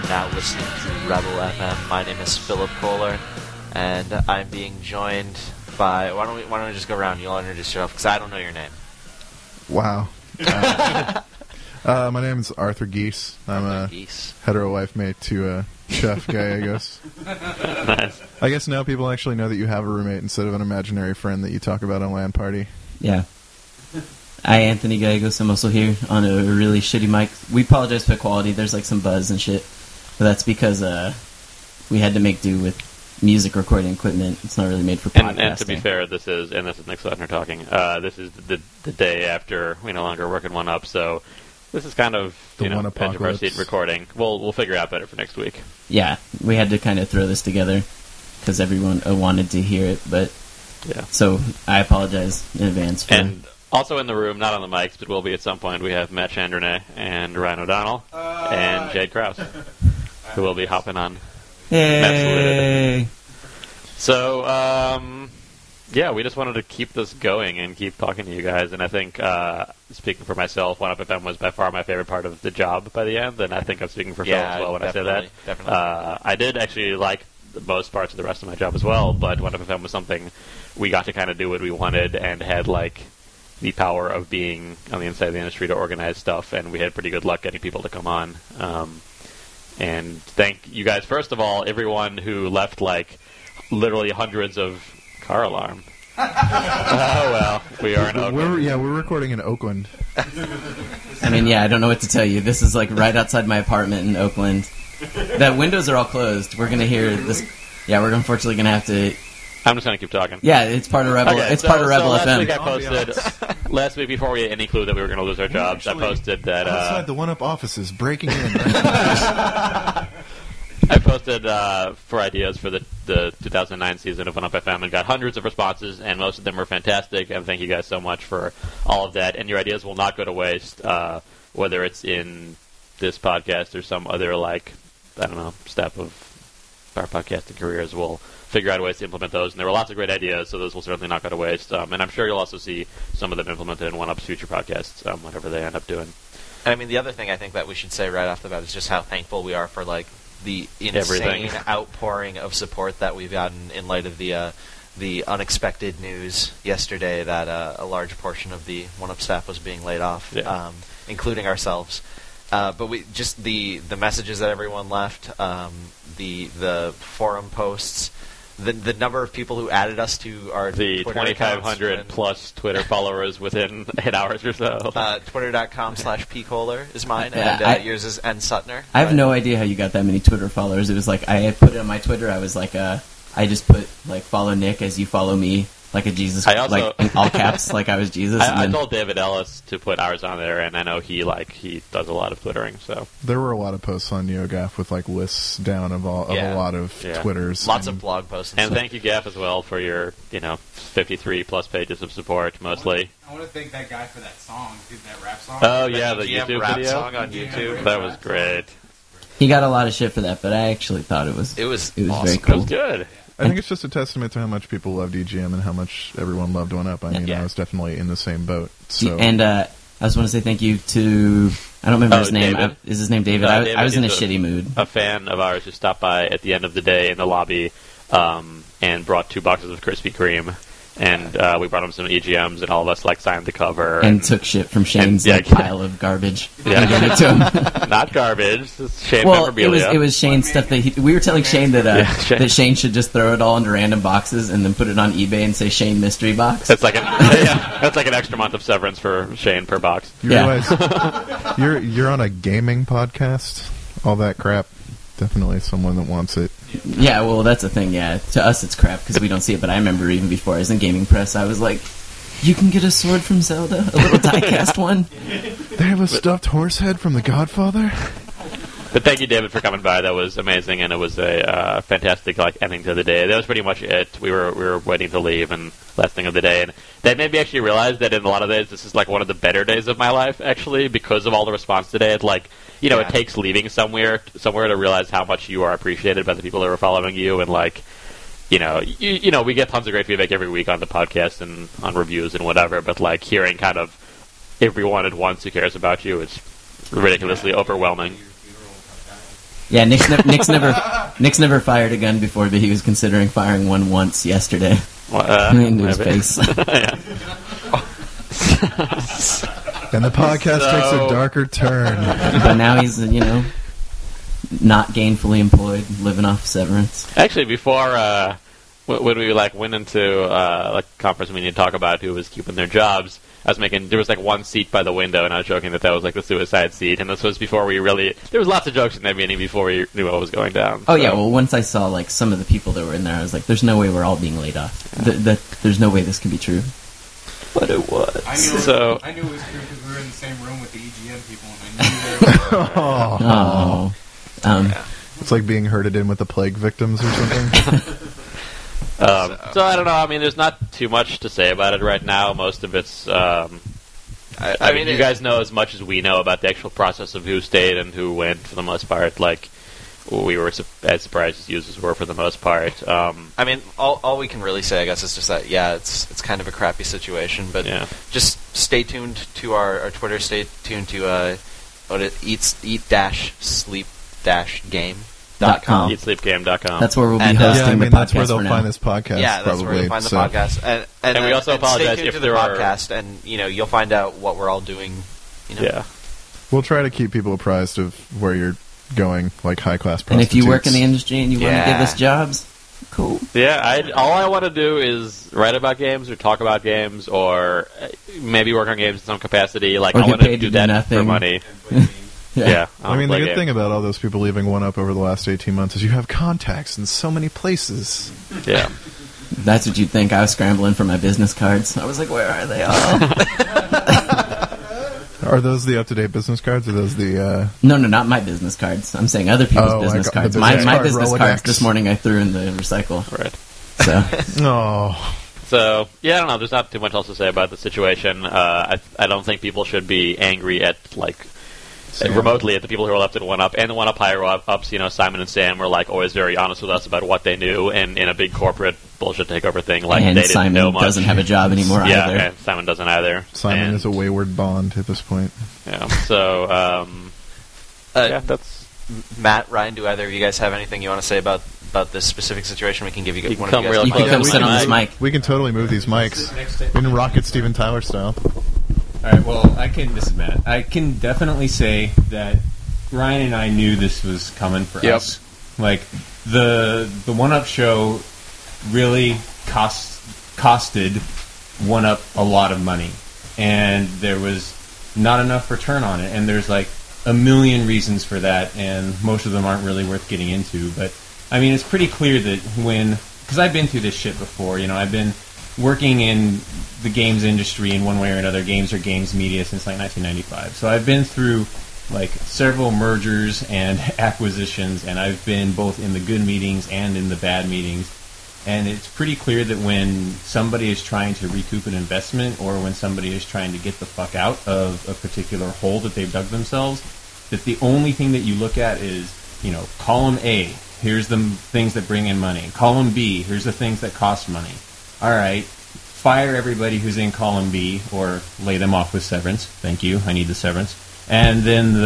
now listening to Rebel FM. My name is Philip Kohler, and I'm being joined by... Why don't we just go around? You'll introduce yourself, because I don't know your name. Wow. My name is Arthur Geese. I'm a hetero wife mate to Chef Gallegos. Nice. I guess now people actually know that you have a roommate instead of an imaginary friend that you talk about on LAN Party. Yeah. Hi, Anthony Gallegos. I'm also here on a really shitty mic. We apologize for the quality. There's like some buzz and shit. But that's because we had to make do with music recording equipment. It's not really made for podcasting. And to be fair, this is Nick Sutner talking. This is the day after we no longer work in One Up, so this is kind of edge of our seat recording. We'll figure out better for next week. Yeah, we had to kind of throw this together because everyone wanted to hear it, but yeah. So I apologize in advance for. And also in the room, not on the mics, but will be at some point, we have Matt Chandernay and Ryan O'Donnell and Jade Krause, who will be hopping on. Hey! So, yeah, we just wanted to keep this going and keep talking to you guys, and I think, speaking for myself, One Up FM was by far my favorite part of the job by the end, and I think I'm speaking for Phil as well when I say that. Definitely. I did actually like most parts of the rest of my job as well, but One Up FM was something we got to kind of do what we wanted and had, like, the power of being on the inside of the industry to organize stuff, and we had pretty good luck getting people to come on. And thank you guys, first of all, everyone who left, like, literally hundreds of car alarm. Oh, well, we are in Oakland. We're recording in Oakland. I mean, yeah, I don't know what to tell you. This is, like, right outside my apartment in Oakland. The windows are all closed. We're going to hear this. Yeah, we're unfortunately going to have to... I'm just going to keep talking. Yeah, it's part of Rebel. Okay, it's part of Rebel last FM. Week I posted, last week, before we had any clue that we were going to lose our jobs, I posted that... outside the One Up offices, breaking in. I posted for ideas for the 2009 season of One Up FM and got hundreds of responses, and most of them were fantastic, and thank you guys so much for all of that. And your ideas will not go to waste, whether it's in this podcast or some other, like, I don't know, step of our podcasting careers. We'll figure out ways to implement those, and there were lots of great ideas, so those will certainly not go to waste. And I'm sure you'll also see some of them implemented in One Up's future podcasts, whatever they end up doing. And I mean, the other thing I think that we should say right off the bat is just how thankful we are for, like, the insane outpouring of support that we've gotten in light of the unexpected news yesterday that a large portion of the One Up staff was being laid off, including ourselves. But we just the messages that everyone left, the forum posts, the number of people who added us to our the 2,500 plus Twitter followers within 8 hours or so. Twitter.com/pkohler is mine, and yours is N Sutner. I have no idea how you got that many Twitter followers. It was like I put it on my Twitter. I was like, I just put like follow Nick as you follow me. Like a Jesus, like in all caps, like I was Jesus. I told David Ellis to put ours on there, and I know he does a lot of Twittering. So there were a lot of posts on NeoGAF with like lists down of a lot of Twitters, lots of blog posts, and thank you, Gaff, as well for your 53 plus pages of support, mostly. I want to thank that guy for that song, that rap song. Oh yeah, the YouTube rap video song on YouTube. That was great. He got a lot of shit for that, but I actually thought it was awesome. Very cool. It was good. I think it's just a testament to how much people loved EGM and how much everyone loved One Up. I mean, I was definitely in the same boat. So. And I just want to say thank you to... I don't remember his name. Is his name David? David I was in a shitty mood. A fan of ours who stopped by at the end of the day in the lobby and brought 2 boxes of Krispy Kreme. And we brought him some EGMs, and all of us signed the cover and took shit from Shane's pile of garbage. Yeah, and gave it to him. Not garbage. Shane memorabilia. It was Shane's stuff that we were telling Shane that that Shane should just throw it all into random boxes and then put it on eBay and say Shane mystery box. That's like an extra month of severance for Shane per box. You realize you're on a gaming podcast. All that crap. Definitely someone that wants it. Yeah, well, that's the thing, yeah. To us, it's crap because we don't see it, but I remember even before I was in Gaming Press, I was like, you can get a sword from Zelda? A little die-cast one? They have a stuffed horse head from The Godfather? But thank you, David, for coming by. That was amazing, and it was a fantastic ending to the day. That was pretty much it. We were waiting to leave, and last thing of the day. And that made me actually realize that in a lot of days, this is one of the better days of my life, actually, because of all the response today. It's it takes leaving somewhere to realize how much you are appreciated by the people that are following you, and we get tons of great feedback every week on the podcast and on reviews and whatever, but hearing kind of everyone at once who cares about you is ridiculously overwhelming. Yeah, Nick's never fired a gun before, but he was considering firing one once yesterday. Into his face. And the podcast takes a darker turn. But now he's, not gainfully employed, living off severance. Actually, before when we went into conference meeting to talk about who was keeping their jobs, there was one seat by the window, and I was joking that was the suicide seat, and this was before there was lots of jokes in that meeting before we knew what was going down. Oh, so. Yeah, well, once I saw, some of the people that were in there, I was like, there's no way we're all being laid off. There's no way this can be true. But it was. I knew it was true because we were in the same room with the EGM people, and I knew they were... It's like being herded in with the plague victims or something. So I don't know. I mean, there's not too much to say about it right now. Most of it's. I mean, you guys know as much as we know about the actual process of who stayed and who went. For the most part, we were as surprised as users were for the most part. I mean, all we can really say, I guess, is just that it's kind of a crappy situation. But just stay tuned to our Twitter. Stay tuned to eat-sleep-game.com. EatSleepGame.com. That's where we'll be hosting the podcast. That's where they'll find this podcast. Yeah, that's where you'll find the podcast. And we also apologize stay tuned if to there the are podcast, and you'll find out what we're all doing. Yeah, we'll try to keep people apprised of where you're going, like high-class prostitutes. And if you work in the industry and you want to give us jobs, cool. Yeah, all I want to do is write about games or talk about games or maybe work on games in some capacity. I want to do that for money. Yeah. I mean, the good thing about all those people leaving 1UP over the last 18 months is you have contacts in so many places. Yeah. That's what you'd think. I was scrambling for my business cards. I was like, where are they all? Are those the up-to-date business cards, or those the... No, not my business cards. I'm saying other people's business cards. My business cards this morning I threw in the recycle. Right. So. So, I don't know. There's not too much else to say about the situation. I don't think people should be angry at, remotely at the people who are left at 1UP, and the 1UP higher ups, Simon and Sam were always very honest with us about what they knew, and in a big corporate bullshit takeover thing, and they didn't Simon know much. Doesn't have a job anymore either. Yeah, and Simon doesn't either. Simon is a wayward Bond at this point. Yeah. So, that's Matt, Ryan. Do either of you guys have anything you want to say about this specific situation? We can give you one of you guys. You can come sit on this mic. We can totally move these mics. We can rock it Steven Tyler style. All right. Well, this is Matt. I can definitely say that Ryan and I knew this was coming for us. The 1UP show really costed 1UP a lot of money, and there was not enough return on it. And there's a million reasons for that, and most of them aren't really worth getting into. But I mean, it's pretty clear that because I've been through this shit before. I've been working in the games industry in one way or another, games or games media, since 1995. So I've been through several mergers and acquisitions, and I've been both in the good meetings and in the bad meetings. And it's pretty clear that when somebody is trying to recoup an investment, or when somebody is trying to get the fuck out of a particular hole that they've dug themselves, that the only thing that you look at is, column A, here's the things that bring in money. Column B, here's the things that cost money. All right, fire everybody who's in column B, or lay them off with severance. Thank you, I need the severance. And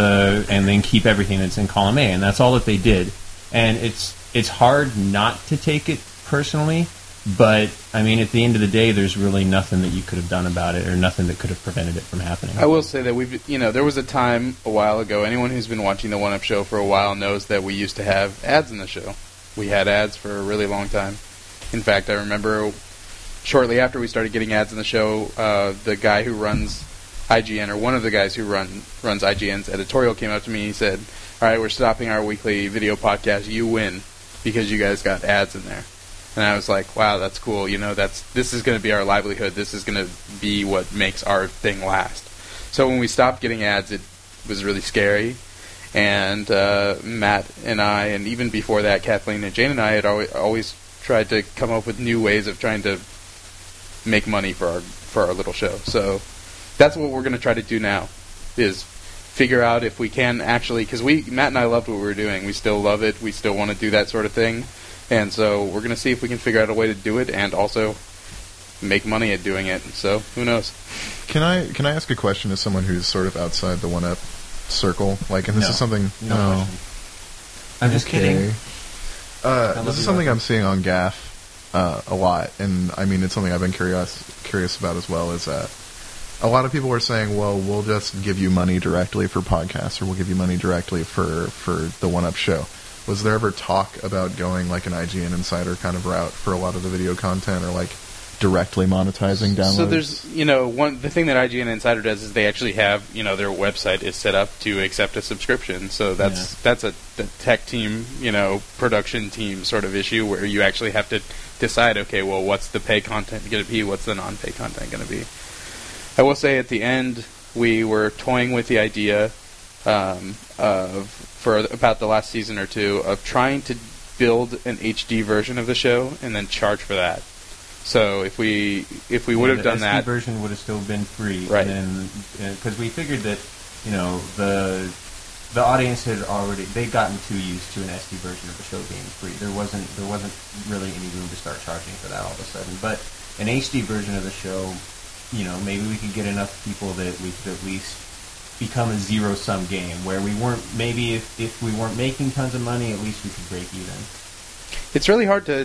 then keep everything that's in column A, and that's all that they did. And it's hard not to take it personally, but I mean, at the end of the day, there's really nothing that you could have done about it, or nothing that could have prevented it from happening. I will say that there was a time a while ago. Anyone who's been watching the 1UP show for a while knows that we used to have ads in the show. We had ads for a really long time. In fact, I remember shortly after we started getting ads in the show, the guy who runs IGN, or one of the guys who runs IGN's editorial, came up to me and he said, all right, we're stopping our weekly video podcast. You win because you guys got ads in there. And I was like, wow, that's cool. This is going to be our livelihood. This is going to be what makes our thing last. So when we stopped getting ads, it was really scary. And Matt and I, and even before that, Kathleen and Jane and I had always tried to come up with new ways of trying to make money for our little show. So that's what we're going to try to do now, is figure out if we can actually, because Matt and I loved what we were doing. We still love it. We still want to do that sort of thing. And so we're going to see if we can figure out a way to do it and also make money at doing it. So who knows? Can I ask a question as someone who's sort of outside the 1UP circle? And this is something... No. I'm just kidding. This is something I'm seeing on GAF a lot, and I mean it's something I've been curious about as well. Is a lot of people are saying, well, we'll just give you money directly for podcasts, or we'll give you money directly for the One-Up show. Was there ever talk about going like an IGN Insider kind of route for a lot of the video content, or like directly monetizing downloads? So there's, the thing that IGN Insider does is they actually have, their website is set up to accept a subscription. So that's a tech team, production team sort of issue where you actually have to decide, okay, well, what's the pay content going to be? What's the non-pay content going to be? I will say at the end, we were toying with the idea for about the last season or two of trying to build an HD version of the show and then charge for that. So if we would have done that, the SD version would have still been free, right? Because we figured that the audience had they'd gotten too used to an SD version of the show being free. There wasn't really any room to start charging for that all of a sudden. But an HD version of the show, maybe we could get enough people that we could at least become a zero-sum game where we weren't, maybe if we weren't making tons of money, at least we could break even. It's really hard to,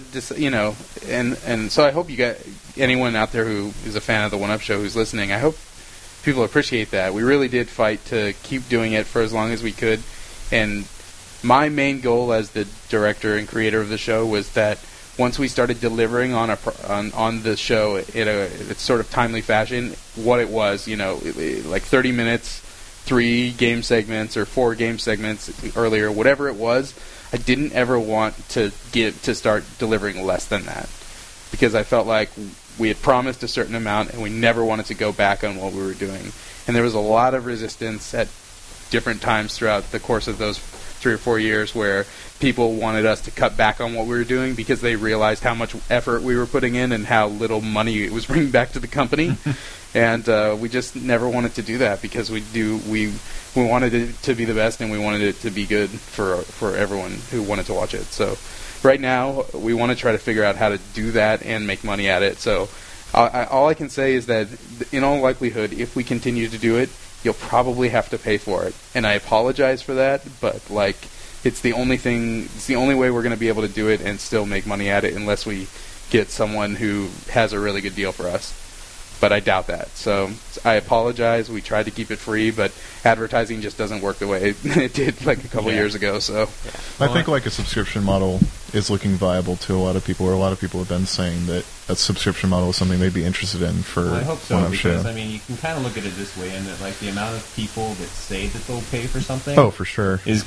and so I hope you got anyone out there who is a fan of the One-Up Show who's listening, I hope people appreciate that. We really did fight to keep doing it for as long as we could, and my main goal as the director and creator of the show was that once we started delivering on the show in a sort of timely fashion, what it was, like 30 minutes, 3 game segments or 4 game segments earlier, whatever it was, I didn't ever want to start delivering less than that, because I felt like we had promised a certain amount and we never wanted to go back on what we were doing. And there was a lot of resistance at different times throughout the course of those 3 or 4 years where people wanted us to cut back on what we were doing because they realized how much effort we were putting in and how little money it was bringing back to the company. And we just never wanted to do that because we wanted it to be the best and we wanted it to be good for everyone who wanted to watch it. So right now we want to try to figure out how to do that and make money at it. So all I can say is that in all likelihood, if we continue to do it, you'll probably have to pay for it. And I apologize for that, but it's the only way we're going to be able to do it and still make money at it unless we get someone who has a really good deal for us. But I doubt that. So I apologize. We tried to keep it free, but advertising just doesn't work the way it did like a couple years ago. So I think like a subscription model is looking viable to a lot of people, or a lot of people have been saying that a subscription model is something they'd be interested in for I hope so, because show. I mean, you can kind of look at it this way, and that like the amount of people that say that they'll pay for something, for sure, is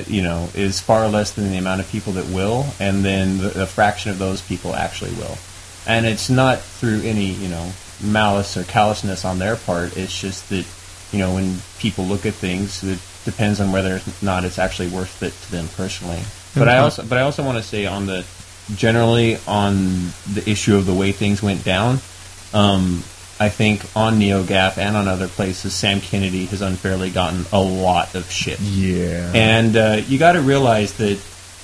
is far less than the amount of people that will, and then a fraction of those people actually will. And it's not through any malice or callousness on their part. It's just that when people look at things, it depends on whether or not it's actually worth it to them personally. But I also want to say generally on the issue of the way things went down, I think on NeoGAF and on other places, Sam Kennedy has unfairly gotten a lot of shit. Yeah. And you got to realize that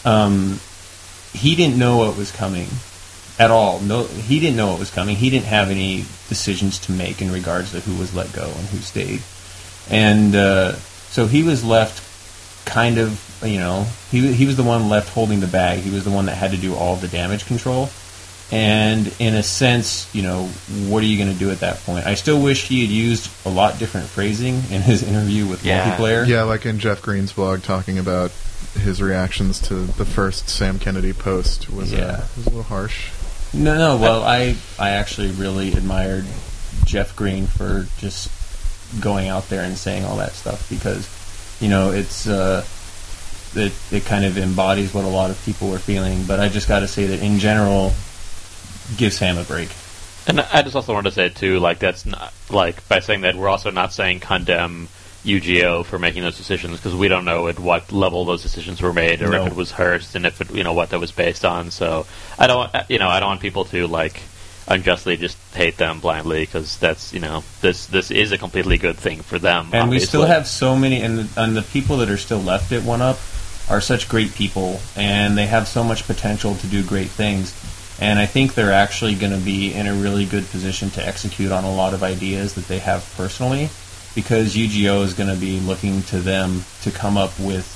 he didn't know what was coming at all. No, he didn't know what was coming. He didn't have any decisions to make in regards to who was let go and who stayed. And so he was left kind of, he was the one left holding the bag. He was the one that had to do all of the damage control. And in a sense, what are you going to do at that point? I still wish he had used a lot different phrasing in his interview with Multiplayer. Yeah, like in Jeff Green's blog talking about his reactions to the first Sam Kennedy post was a little harsh. No. Well, I actually really admired Jeff Green for just going out there and saying all that stuff, because it's it kind of embodies what a lot of people were feeling. But I just got to say that in general, give Sam a break. And I just also wanted to say too, that's not by saying that we're also not saying condemn UGO for making those decisions, because we don't know at what level those decisions were made, or if it was Hearst, and if it, what that was based on. So I don't want people to unjustly just hate them blindly, because that's this is a completely good thing for them. And obviously. We still have so many, and the people that are still left at One-Up are such great people, and they have so much potential to do great things. And I think they're actually going to be in a really good position to execute on a lot of ideas that they have personally, because UGO is going to be looking to them to come up with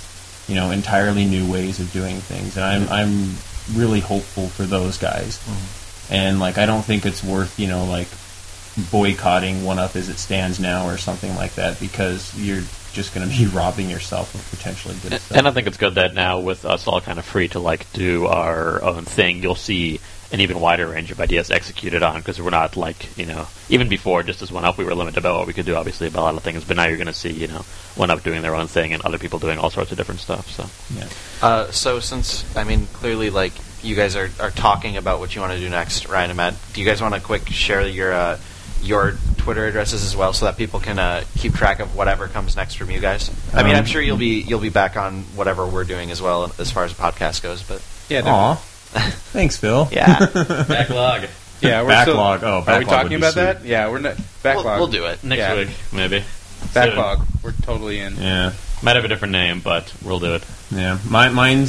entirely new ways of doing things, and I'm really hopeful for those guys. And like, I don't think it's worth like boycotting 1UP as it stands now or something like that, because you're just going to be robbing yourself of potentially good stuff. And I think it's good that now with us all kind of free to like do our own thing, you'll see an even wider range of ideas executed on, because we're not like, even before, just as 1UP, we were limited about what we could do, obviously, about a lot of things, but now you're going to see, 1UP doing their own thing and other people doing all sorts of different stuff, so. Yeah. So since, clearly, like, you guys are talking about what you want to do next, Ryan and Matt, do you guys want to quick share your Twitter addresses as well, so that people can keep track of whatever comes next from you guys? I'm sure you'll be back on whatever we're doing as well, as far as the podcast goes, but... Yeah, definitely. Thanks, Phil. Yeah. Backlog. Yeah, we're backlog. Still, backlog. Are we talking about sweet. that? Yeah, we're not backlog. We'll do it Next week, maybe. Backlog. Soon. We're totally in. Yeah. Might have a different name, but we'll do it. Yeah. Mine's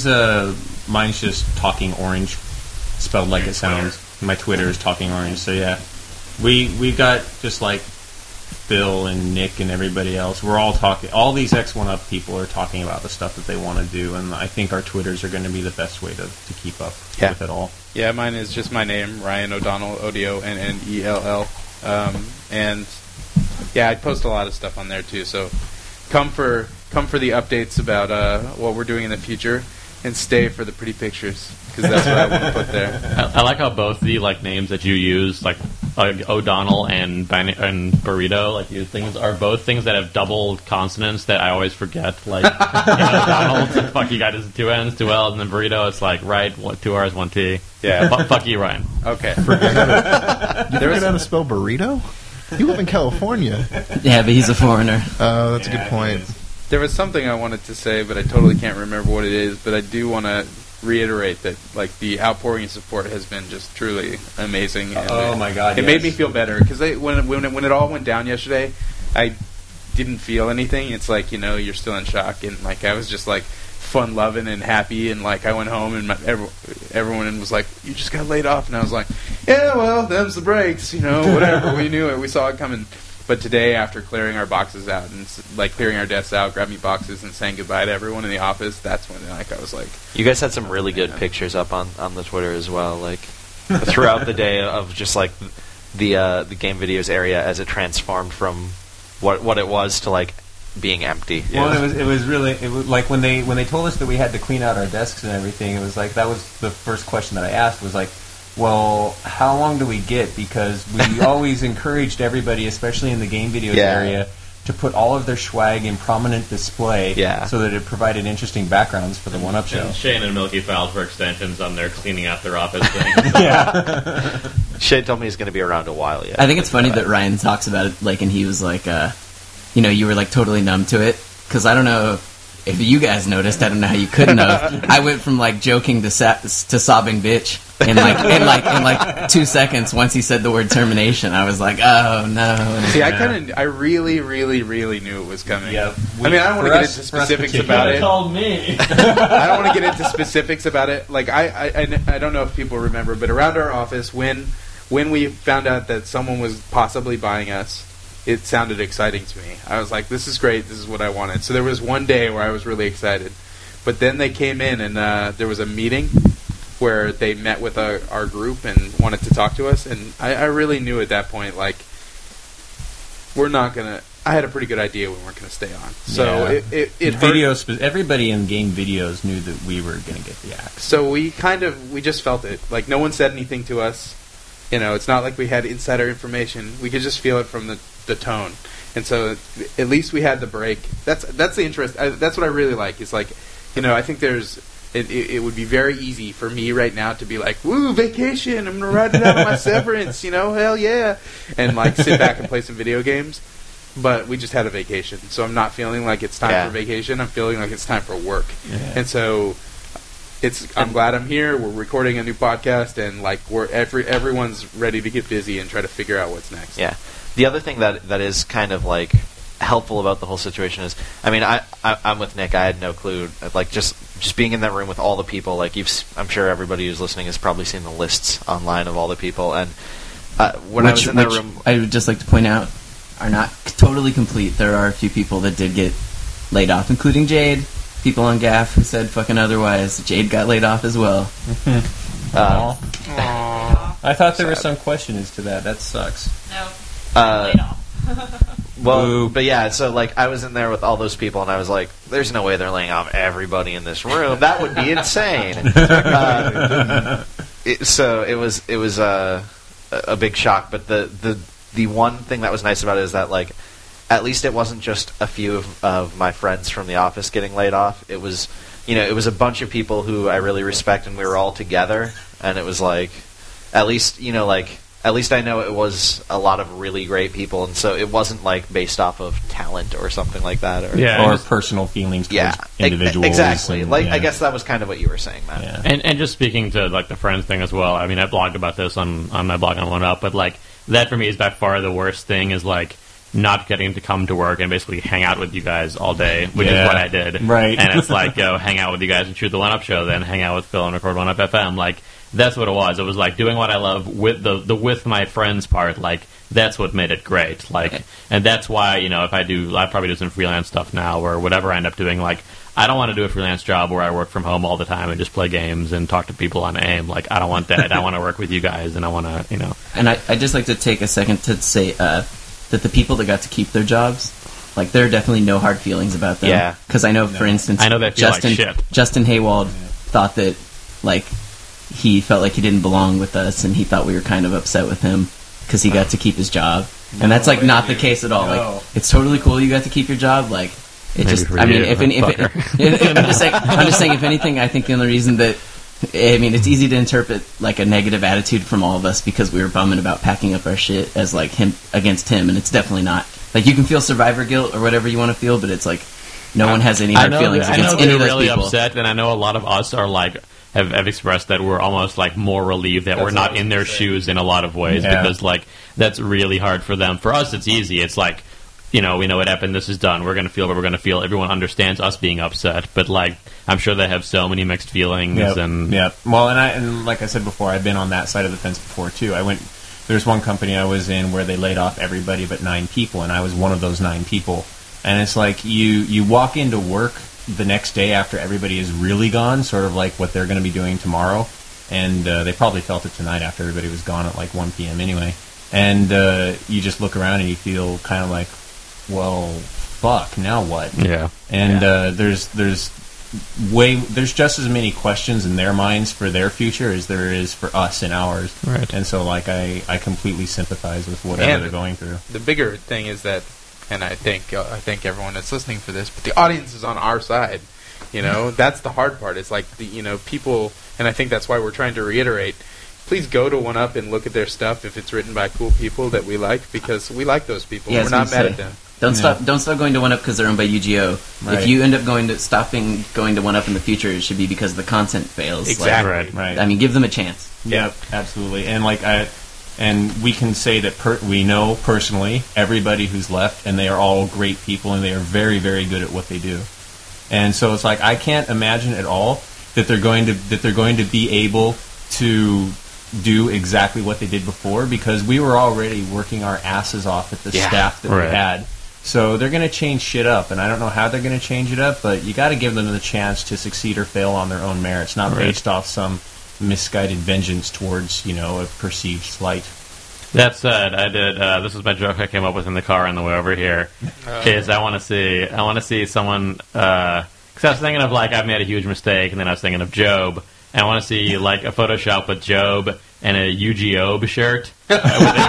just Talking Orange, spelled like it sounds. My Twitter is Talking Orange. So yeah, we got just like Bill and Nick and everybody else. We're all talking. All these X1UP people are talking about the stuff that they want to do, and I think our Twitters are going to be the best way to keep up with it all. Yeah, mine is just my name, Ryan O'Donnell, Odonnell. And yeah, I post a lot of stuff on there too. So come for the updates about what we're doing in the future, and stay for the pretty pictures, because that's what I want to put there. I like how both the names that you use, like O'Donnell and Burrito, like these things are both things that have double consonants that I always forget. Like O'Donnell, it's like, fuck, you got his 2 N's, 2 L's, and then Burrito, it's like 2 R's, 1 T. Yeah, fuck you, Ryan. Okay. You forget how to spell burrito? You live in California. Yeah, but he's a foreigner. Oh, that's a good point. There was something I wanted to say, but I totally can't remember what it is. But I do want to reiterate that, like, the outpouring of support has been just truly amazing. And my God! It made me feel better, because when it all went down yesterday, I didn't feel anything. It's like, you're still in shock, and like I was just like fun loving and happy, and like I went home and everyone was like, "You just got laid off," and I was like, "Yeah, well, them's the breaks, whatever." We knew it, we saw it coming. But today, after clearing our boxes out and like clearing our desks out, grabbing boxes and saying goodbye to everyone in the office, that's when I was like, you guys had some really good pictures up on the Twitter as well, like throughout the day, of just like the game videos area as it transformed from what it was to like being empty. Well, it was like when they told us that we had to clean out our desks and everything, it was like that was the first question that I asked, was like, well, how long do we get? Because we always encouraged everybody, especially in the game videos area, to put all of their swag in prominent display, so that it provided interesting backgrounds for the 1UP show. And Shane and Milky filed for extensions on their cleaning out their office thing. Yeah. Shane told me he's going to be around a while yet. I think it's funny that Ryan talks about it, like, and he was like, you were like totally numb to it, because I don't know if you guys noticed. I don't know how you couldn't have. I went from like joking to sobbing bitch in like 2 seconds once he said the word termination. I was like, oh no. See, I really, really, really knew it was coming. Yeah, I don't want to get into specifics about it. Told me. I don't want to get into specifics about it. Like I don't know if people remember, but around our office, when we found out that someone was possibly buying us, it sounded exciting to me. I was like, this is great. This is what I wanted. So there was one day where I was really excited. But then they came in, and there was a meeting where they met with our group and wanted to talk to us. And I really knew at that point, like, we're not going to... I had a pretty good idea we weren't going to stay on. So it hurt. Everybody in game videos knew that we were going to get the axe. So we just felt it. Like, no one said anything to us. It's not like we had insider information. We could just feel it from the tone. And so at least we had the break. That's the interest. That's what I really like. It's like, I think it would be very easy for me right now to be like, woo, vacation, I'm going to ride it out on my severance, hell yeah. And like sit back and play some video games. But we just had a vacation. So I'm not feeling like it's time for vacation. I'm feeling like it's time for work. Yeah. And so I'm glad I'm here. We're recording a new podcast, and like everyone's ready to get busy and try to figure out what's next. Yeah. The other thing that is kind of like helpful about the whole situation is, I'm with Nick. I had no clue. Like just being in that room with all the people. Like I'm sure everybody who's listening has probably seen the lists online of all the people. And when I was in that room, I would just like to point out are not totally complete. There are a few people that did get laid off, including Jade. people on GAF who said fucking otherwise. Jade got laid off as well. I thought there was some question as to that. That sucks. No. Laid off. Well, but yeah, so like I was in there with all those people, and I was like, "There's no way they're laying off everybody in this room. That would be insane." So it was a big shock. But the one thing that was nice about it is that like at least it wasn't just a few of my friends from the office getting laid off. It was a bunch of people who I really respect, and we were all together, and it was like at least I know it was a lot of really great people, and so it wasn't like based off of talent or something like that, or personal feelings towards individuals. Exactly. I guess that was kind of what you were saying, Matt. Yeah. And just speaking to like the friends thing as well. I mean, I blogged about this on my blog on One Up, but like that for me is by far the worst thing. Is like not getting to come to work and basically hang out with you guys all day, which is what I did. Right. And it's like go hang out with you guys and shoot the One Up show, then hang out with Phil and record One Up FM. Like. That's what it was. It was like doing what I love with the with my friends part. Like that's what made it great. Like, and that's why if I probably do some freelance stuff now or whatever I end up doing. Like, I don't want to do a freelance job where I work from home all the time and just play games and talk to people on AIM. Like, I don't want that. I want to work with you guys, and I want to And I just like to take a second to say that the people that got to keep their jobs. Like, there are definitely no hard feelings about them. Yeah. Because I know, for instance, I know they feel like shit. Justin Haywald thought that, like, he felt like he didn't belong with us, and he thought we were kind of upset with him because he got to keep his job. And that's, like, not the case at all. No. Like, it's totally cool you got to keep your job. Like, it Maybe just, for I mean, you, I'm just saying, if anything, I think the only reason that, I mean, it's easy to interpret, like, a negative attitude from all of us because we were bumming about packing up our shit as, like, him against him, and it's definitely not. Like, you can feel survivor guilt or whatever you want to feel, but it's like, no one has any hard feelings against any of those really people. Upset, and I know a lot of us are, like, have expressed that we're almost like more relieved that we're not in their shoes in a lot of ways because like that's really hard for them. For us, it's easy. It's like we know what happened. This is done. We're going to feel what we're going to feel. Everyone understands us being upset, but like I'm sure they have so many mixed feelings. Well, and like I said before, I've been on that side of the fence before too. There's one company I was in where they laid off everybody but 9 people, and I was one of those 9 people. And it's like you walk into work the next day after everybody is really gone, sort of like what they're going to be doing tomorrow. And they probably felt it tonight after everybody was gone at like 1 p.m. anyway. And you just look around and you feel kind of like, well, fuck, now what? Yeah. And there's just as many questions in their minds for their future as there is for us in ours. Right. And so like I completely sympathize with whatever they're going through. The bigger thing is that, and I think everyone that's listening for this, but the audience is on our side. That's the hard part. It's like people, and I think that's why we're trying to reiterate. Please go to One Up and look at their stuff if it's written by cool people that we like, because we like those people. Yeah, we're not mad at them. Don't stop going to One Up because they're owned by UGO. Right. If you end up stopping going to One Up in the future, it should be because the content fails. Exactly. Right. I mean, give them a chance. Yep, absolutely. And we can say that we know personally everybody who's left, and they are all great people, and they are very, very good at what they do. And so it's like I can't imagine at all that they're going to be able to do exactly what they did before, because we were already working our asses off at the staff that we had. So they're going to change shit up, and I don't know how they're going to change it up, but you got to give them the chance to succeed or fail on their own merits, not based off some misguided vengeance towards a perceived slight. That said, I did. This is my joke I came up with in the car on the way over here. Is I want to see someone. Because I was thinking of like I've made a huge mistake, and then I was thinking of Job. And I want to see like a Photoshop with Job and a UGO shirt with a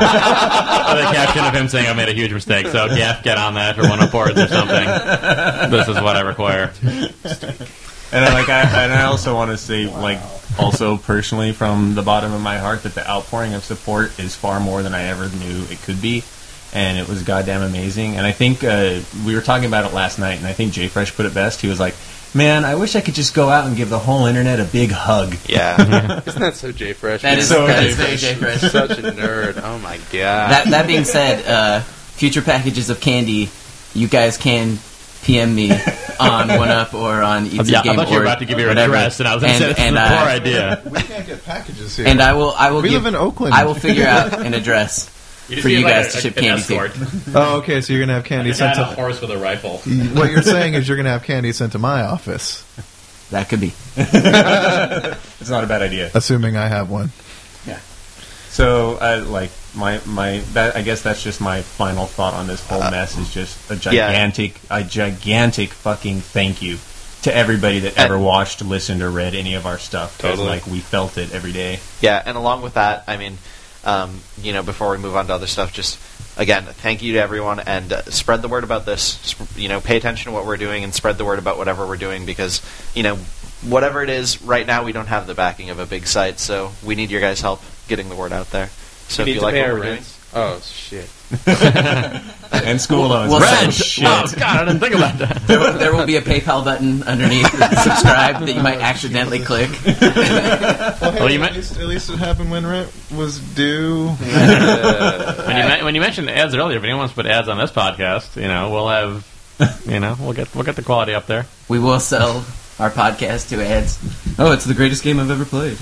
caption of him saying I made a huge mistake. So Gaff, get on that for One Up Boards or something. This is what I require. And I also want to say, like, also personally from the bottom of my heart, that the outpouring of support is far more than I ever knew it could be, and it was goddamn amazing. And I think we were talking about it last night, and I think Jay Fresh put it best. He was like, "Man, I wish I could just go out and give the whole internet a big hug." Yeah. Isn't that so Jay Fresh? That is so very Jay Fresh. Such a nerd. Oh my god. That being said, future packages of candy, you guys can PM me on One Up or on ET Game. I thought you were about to give your address, and I was going to say that's a poor idea. We can't get packages here. And I will. We live in Oakland. I will figure out an address. for you guys to ship candy to. Oh, okay, so you're going to have candy sent to... a horse with a rifle. What you're saying is you're going to have candy sent to my office. That could be. It's not a bad idea. Assuming I have one. Yeah. So, I guess that's just my final thought on this whole mess. Is just a gigantic fucking thank you to everybody that ever watched, listened, or read any of our stuff. Totally. Like, we felt it every day. Yeah, and along with that, I mean, before we move on to other stuff, just again, thank you to everyone, and spread the word about this. Pay attention to what we're doing and spread the word about whatever we're doing, because whatever it is, right now we don't have the backing of a big site, so we need your guys' help getting the word out there. So if you like what we're doing, oh shit, and school loans, Well, shit. Oh God, I didn't think about that. There will be a PayPal button underneath subscribe that you might accidentally click. Well, at least it happened when rent was due. When you mentioned ads earlier, if anyone wants to put ads on this podcast, we'll have, we'll get the quality up there. We will sell our podcast to ads. Oh, it's the greatest game I've ever played.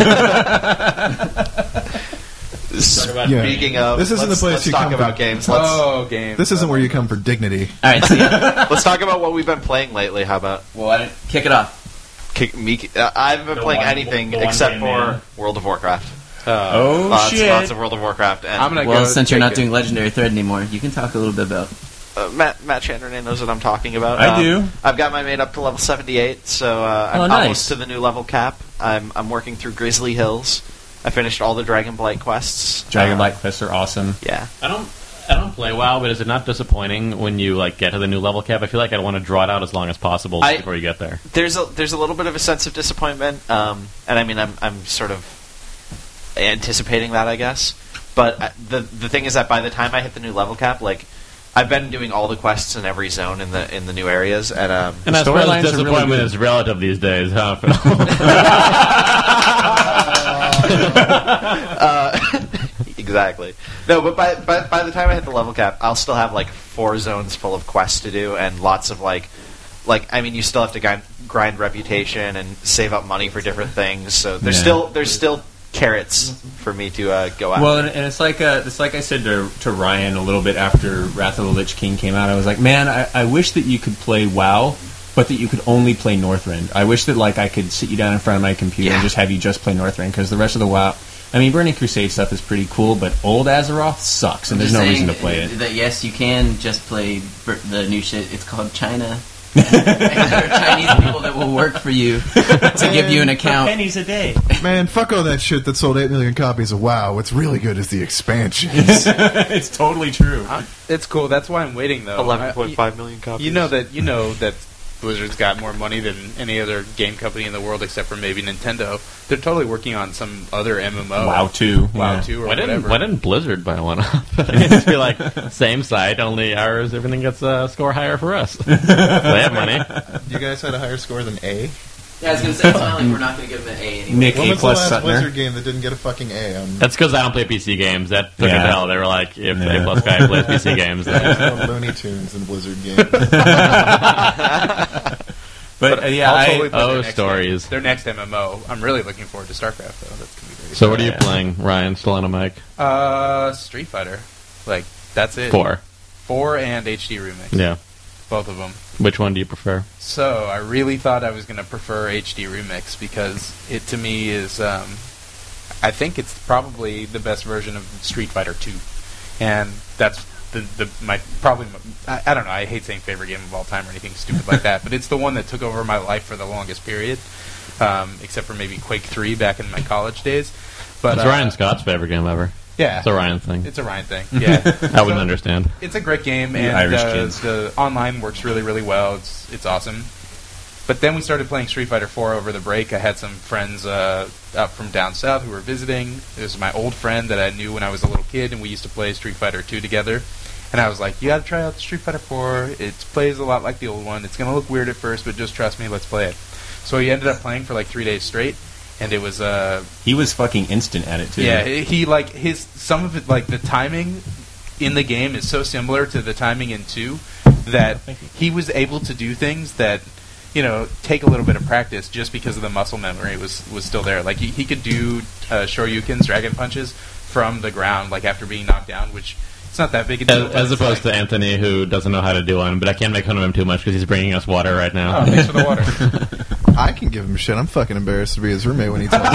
Speaking of, this isn't the place let's you talk come about for. games. Games. This isn't where you come for dignity. All right, so yeah. Let's talk about what we've been playing lately. How about Kick it off. I haven't been playing anything except for World of Warcraft. Shit! Lots of World of Warcraft. And Since you're not doing Legendary Thread anymore, you can talk a little bit about. Matt Chandernay knows what I'm talking about. I do. I've got my main up to level 78, so I'm almost to the new level cap. I'm working through Grizzly Hills. I finished all the Dragonblight quests. Dragonblight quests are awesome. Yeah. I don't play WoW, but is it not disappointing when you get to the new level cap? I feel like I want to draw it out as long as possible before you get there. There's a little bit of a sense of disappointment, and I mean I'm sort of anticipating that, I guess. But the thing is that by the time I hit the new level cap, I've been doing all the quests in every zone in the new areas, and I suppose disappointment is relative these days, huh, Phil? Exactly. No, but by the time I hit the level cap, I'll still have 4 zones full of quests to do, and lots of I mean, you still have to grind reputation and save up money for different things. So there's still carrots for me to go after. Well, and it's like I said to Ryan a little bit after Wrath of the Lich King came out. I was like, man, I wish that you could play WoW, but that you could only play Northrend. I wish that I could sit you down in front of my computer and just have you just play Northrend, because the rest of the WoW, I mean, Burning Crusade stuff is pretty cool, but old Azeroth sucks, and there's no reason to play it. That yes, you can just play the new shit. It's called China. And there are Chinese people that will work for you to give you an account. Pennies a day. Man, fuck all that shit that sold 8 million copies of WoW. What's really good is the expansions. It's totally true. It's cool. That's why I'm waiting, though. 11.5 million copies. You know that Blizzard's got more money than any other game company in the world, except for maybe Nintendo. They're totally working on some other MMO. WoW 2. WoW 2 or whatever. Why didn't Blizzard buy one up? It'd just be same site, only ours, everything gets a score higher for us. They have money. You guys had a higher score than A? Yeah, I was going to say, it's not we're not going to give them an A anymore. Nick, When A was the plus last Sutner. Blizzard game that didn't get a fucking A? That's because I don't play PC games. That took it to hell. They were like, if the A plus guy plays PC games, There's then no Looney Tunes in Blizzard games. But I'll totally play their next stories. game. Their next MMO. I'm really looking forward to StarCraft, though. That's gonna be great. So what are you playing, Ryan? Still on a mic? Street Fighter. That's it. 4 and HD Remix. Yeah. Both of them. Which one do you prefer? So I really thought I was going to prefer HD Remix because it to me is, I think it's probably the best version of Street Fighter 2, and that's I don't know. I hate saying favorite game of all time or anything stupid like that, but it's the one that took over my life for the longest period, except for maybe Quake 3 back in my college days. But It's Ryan Scott's favorite game ever. Yeah, It's a Ryan thing. It's a Ryan thing. Yeah, I wouldn't understand. It's a great game, and Irish kids. the online works really, really well. It's awesome. But then we started playing Street Fighter 4 over the break. I had some friends up from down south who were visiting. It was my old friend that I knew when I was a little kid, and we used to play Street Fighter 2 together. And I was like, you got to try out Street Fighter 4. It plays a lot like the old one. It's going to look weird at first, but just trust me, let's play it. So he ended up playing for 3 days straight, and it was he was fucking instant at it too. Yeah, he some of it, the timing in the game is so similar to the timing in 2 that he was able to do things that take a little bit of practice just because of the muscle memory was still there. He could do Shoryukens, dragon punches, from the ground, like after being knocked down, which it's not that big a deal. As opposed to Anthony, who doesn't know how to do one, but I can't make fun of him too much because he's bringing us water right now. Oh, thanks for the water. I can give him shit. I'm fucking embarrassed to be his roommate when he talks.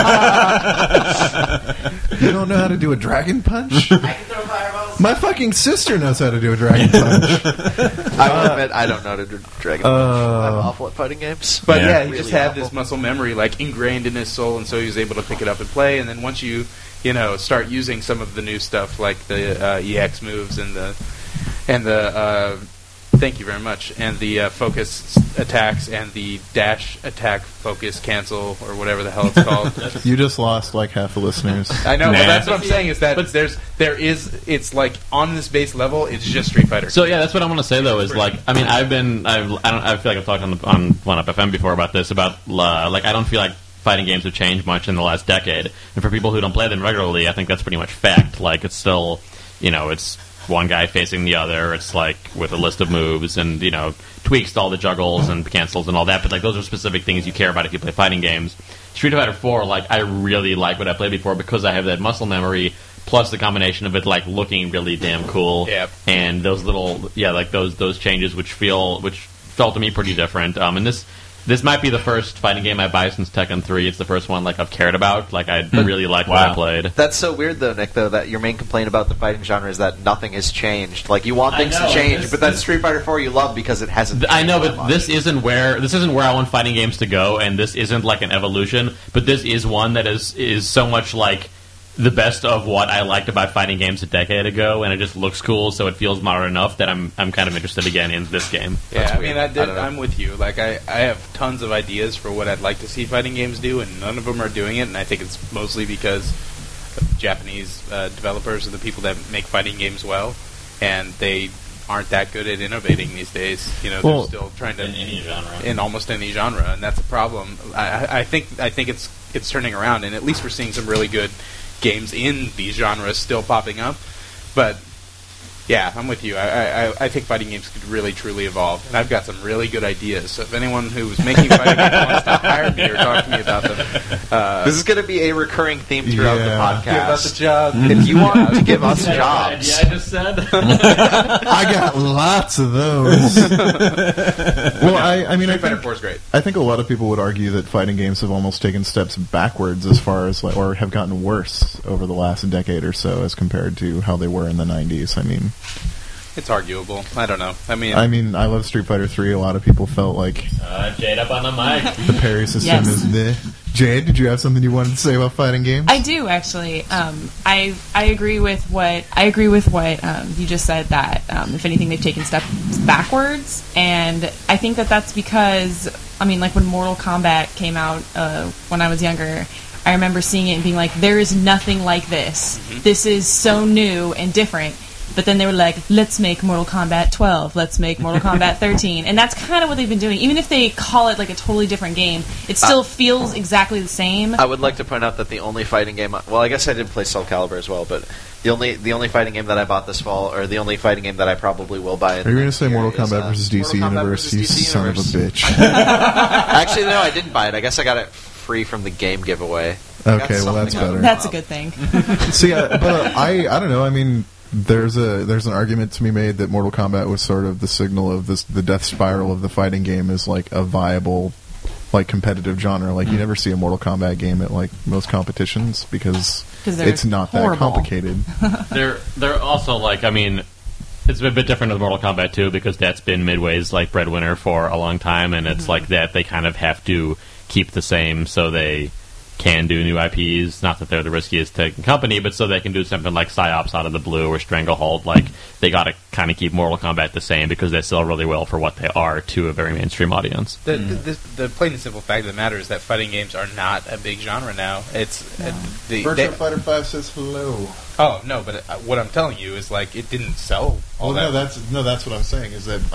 You don't know how to do a dragon punch? I can throw fireballs. My fucking sister knows how to do a dragon punch. I will admit I don't know how to do dragon punch. I'm awful at fighting games. But Yeah. he Really just had awful. this muscle memory like ingrained in his soul, and so he was able to pick it up and play. And then once you start using some of the new stuff like the EX moves and the thank you very much, and the focus attacks and the dash attack focus cancel or whatever the hell it's called. You just lost like half the listeners. I know, Nah. but that's what I'm saying is that it's like on this base level, it's just Street Fighter. So yeah, that's what I want to say though. Is like, I mean, I feel like I've talked on 1UP FM before about this. About like, I don't feel like fighting games have changed much in the last decade. And for people who don't play them regularly, I think that's pretty much fact. Like, it's still, it's one guy facing the other. It's like with a list of moves and tweaks to all the juggles and cancels and all that. But like, those are specific things you care about if you play fighting games. Street Fighter 4, like, I really like what I played before because I have that muscle memory. Plus the combination of it like looking really damn cool, Yep. and those little those changes which felt to me pretty different. And this might be the first fighting game I buy since Tekken 3. It's the first one like I've cared about. Like, I really like what I played. That's so weird, though, Nick, though, that your main complaint about the fighting genre is that nothing has changed. Like, you want things to change, but that's Street Fighter 4 you love because it hasn't changed. I know, but this isn't where I want fighting games to go, and this isn't like an evolution, but this is one that is so much like the best of what I liked about fighting games a decade ago, and it just looks cool, so it feels modern enough that I'm kind of interested again in this game. Yeah, I mean, don't know. I'm with you. Like, I have tons of ideas for what I'd like to see fighting games do, and none of them are doing it, and I think it's mostly because Japanese developers are the people that make fighting games well, and they aren't that good at innovating these days. They're still trying to in any genre. in almost any genre, and that's a problem. I think it's turning around, and at least we're seeing some really good games in these genres still popping up. But yeah, I'm with you. I think fighting games could really truly evolve, and I've got some really good ideas. So if anyone who's making fighting games wants to hire me or talk to me about them, This is going to be a recurring theme throughout the podcast. give us a job. If you want to give us jobs, Yeah, I just said. I got lots of those. Well, I mean, I Street Fighter think 4 is great. I think a lot of people would argue that fighting games have almost taken steps backwards as far as or have gotten worse over the last decade or so as compared to how they were in the 90s. I mean, It's arguable. I don't know. I mean, I love Street Fighter 3. A lot of people felt like Jade up on the mic. the parry system Yes. is the. Jade, did you have something you wanted to say about fighting games? I do actually. I agree with what you just said. That if anything, they've taken steps backwards, and I think that's because like when Mortal Kombat came out when I was younger, I remember seeing it and being like, "There is nothing like this. This is so new and different." But then they were like, let's make Mortal Kombat 12, let's make Mortal Kombat 13. And that's kind of what they've been doing. Even if they call it like a totally different game, it still feels exactly the same. I would like to point out that the only fighting game... Well, I guess I did play Soul Calibur as well, but the only fighting game that I bought this fall, or the only fighting game that I probably will buy... Are you going to say Mortal Kombat versus DC Universe? You son of a bitch. Actually, no, I didn't buy it. I guess I got it free from the game giveaway. Okay, well, that's better. That's a good thing. See, but I don't know. I mean, there's an argument to be made that Mortal Kombat was sort of the signal of the death spiral of the fighting game as like a viable, like competitive genre. Like you never see a Mortal Kombat game at like most competitions because it's not that complicated. They're also like, it's a bit different with Mortal Kombat 2 because that's been Midway's like breadwinner for a long time, and it's like that they kind of have to keep the same so they can do new IPs. Not that they're the riskiest taking company, but so they can do something like Psyops Out of the Blue or Stranglehold. Like, they got to kind of keep Mortal Kombat the same because they sell really well for what they are to a very mainstream audience. The plain and simple fact of the matter is that fighting games are not a big genre now. It's Virtua Fighter 5 says hello. Oh no, but what I'm telling you is like it didn't sell all that. That's what I'm saying. Is that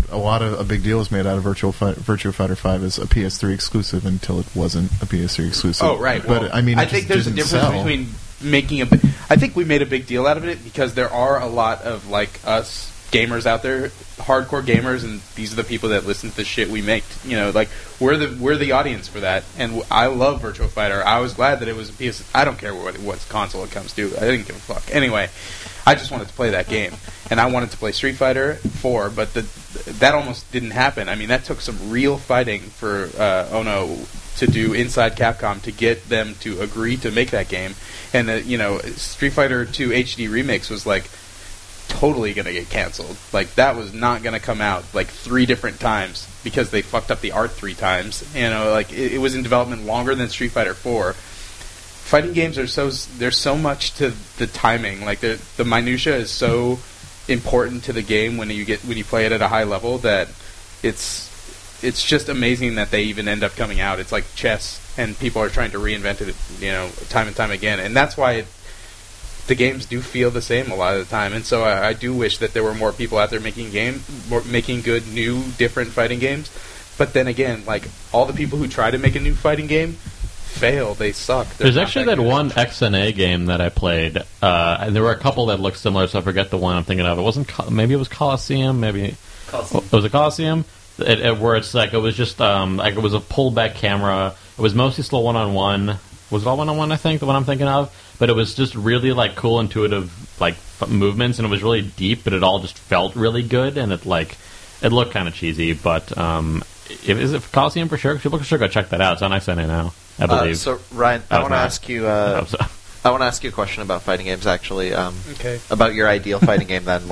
a big deal was made out of Virtua Fighter 5 as a PS3 exclusive until it wasn't a PS3 exclusive. Oh right, but I think there's a difference between making I think we made a big deal out of it because there are a lot of like us gamers out there, hardcore gamers, and these are the people that listen to the shit we make. You know, like we're the audience for that. And I love Virtua Fighter. I was glad that it was a PS. I don't care what console it comes to. I didn't give a fuck. Anyway, I just wanted to play that game, and I wanted to play Street Fighter 4, but that almost didn't happen. I mean, that took some real fighting for Ono to do inside Capcom to get them to agree to make that game. And Street Fighter 2 HD Remix was like totally going to get canceled. Like, that was not going to come out like 3 different times because they fucked up the art 3 times. You know, like it was in development longer than Street Fighter 4. Fighting games there's so much to the timing. Like the minutia is so important to the game when you play it at a high level that it's just amazing that they even end up coming out. It's like chess, and people are trying to reinvent it, time and time again. And that's why the games do feel the same a lot of the time. And so I do wish that there were more people out there making good, new, different fighting games. But then again, like all the people who try to make a new fighting game fail. They suck. There's actually that one XNA game that I played. And there were a couple that looked similar, so I forget the one I'm thinking of. It wasn't. Maybe it was Coliseum. Maybe it was a Coliseum. Where it's like it was just like it was a pullback camera. It was mostly still one-on-one. Was it all one-on-one? I think the one I'm thinking of. But it was just really like cool, intuitive like movements, and it was really deep. But it all just felt really good, and it looked kind of cheesy. But is it Coliseum for sure? People should go check that out. It's on XNA now, I believe. So Ryan, I want to ask you. I want to ask you a question about fighting games. Actually, okay. About your ideal fighting game. Then,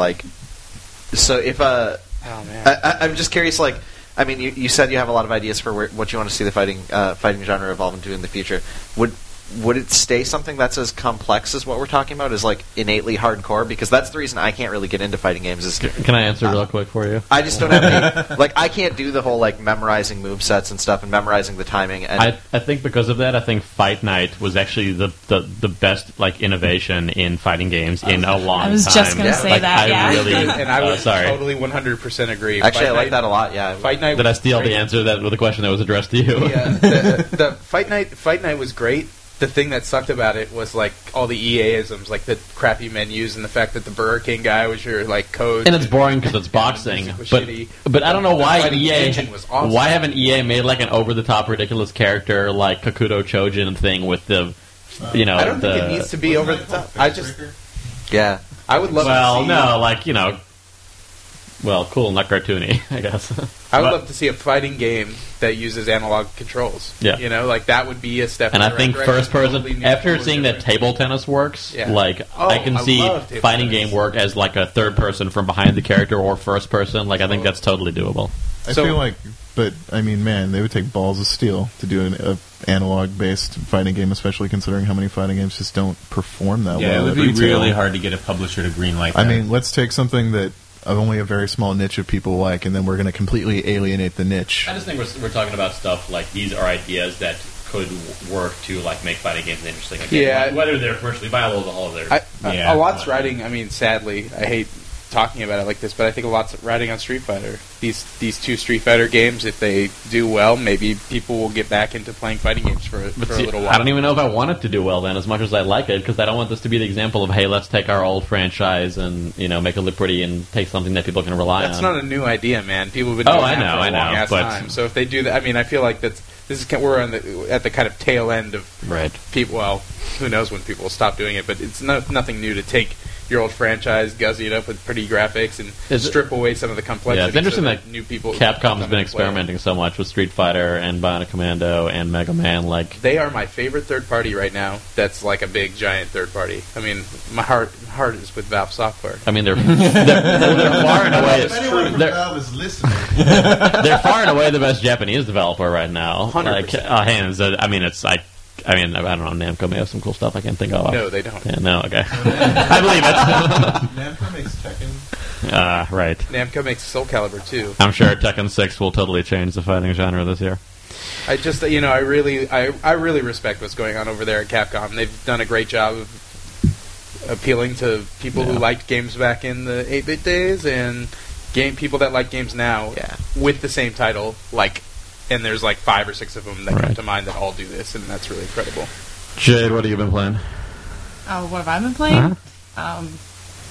so if oh man, I'm just curious. Like, I mean, you said you have a lot of ideas for what you want to see the fighting genre evolve into in the future. Would it stay something that's as complex as what we're talking about, as like innately hardcore? Because that's the reason I can't really get into fighting games. Can I answer real quick for you? I just don't have any, I can't do the whole memorizing movesets and stuff and memorizing the timing. And I think because of that, I think Fight Night was actually the best innovation in fighting games in a long time. I was just going to say that. I really, and I would totally 100% agree. Actually, I like that a lot. Yeah, Fight Night. Did I steal the answer with a question that was addressed to you? Yeah, the Fight Night was great. The thing that sucked about it was all the EA-isms, like the crappy menus and the fact that the Burger King guy was your coach. And it's boring because it's boxing. But I don't know why EA. Awesome. Why haven't EA made an over-the-top ridiculous character like Kakuto Chojin thing with the, I don't think it needs to be over the top. Yeah, I would love. Well, to see, well, cool, not cartoony, I guess. I would love to see a fighting game that uses analog controls. Yeah. That would be a step. And I think first person, after seeing that table tennis works, I can see fighting game work as a third person from behind the character or first person. I think that's totally doable. I feel but I mean, man, they would take balls of steel to do an analog-based fighting game, especially considering how many fighting games just don't perform that well. Yeah, it would be really hard to get a publisher to greenlight that. I mean, let's take something that only a very small niche of people like, and then we're going to completely alienate the niche. I just think we're talking about stuff these are ideas that could work to make fighting games interesting. Again, whether they're commercially viable is a whole other. A lot's riding. I mean, sadly, I hate talking about it like this, but I think a lot's riding on Street Fighter. These 2 Street Fighter games, if they do well, maybe people will get back into playing fighting games for a little while. I don't even know if I want it to do well then, as much as I like it, because I don't want this to be the example of, hey, let's take our old franchise and make it look pretty and take something that people can rely on. That's not a new idea, man. People have been doing that for a long-ass time. So if they do that, I mean, I feel like we're at the kind of tail end of people. Well, who knows when people will stop doing it, but it's nothing new to take your old franchise, guzzy it up with pretty graphics, and strip away some of the complexity. Yeah, it's interesting so that new people. Capcom's been experimenting so much with Street Fighter and Bionic Commando and Mega Man. They are my favorite third party right now. That's a big giant third party. I mean, my heart is with Valve Software. I mean, they're far and away. If anyone from Valve is listening, they're far and away the best Japanese developer right now. 100%. I don't know. Namco may have some cool stuff I can't think of. No, they don't. Yeah, no, okay. I believe it. Namco makes Tekken. Right. Namco makes Soul Calibur too. I'm sure Tekken 6 will totally change the fighting genre this year. I just, I really respect what's going on over there at Capcom. They've done a great job of appealing to people who liked games back in the 8-bit days and people that like games now with the same title, and there's 5 or 6 of them that come to mind that all do this, and that's really incredible. Jade, what have you been playing? Oh, what have I been playing?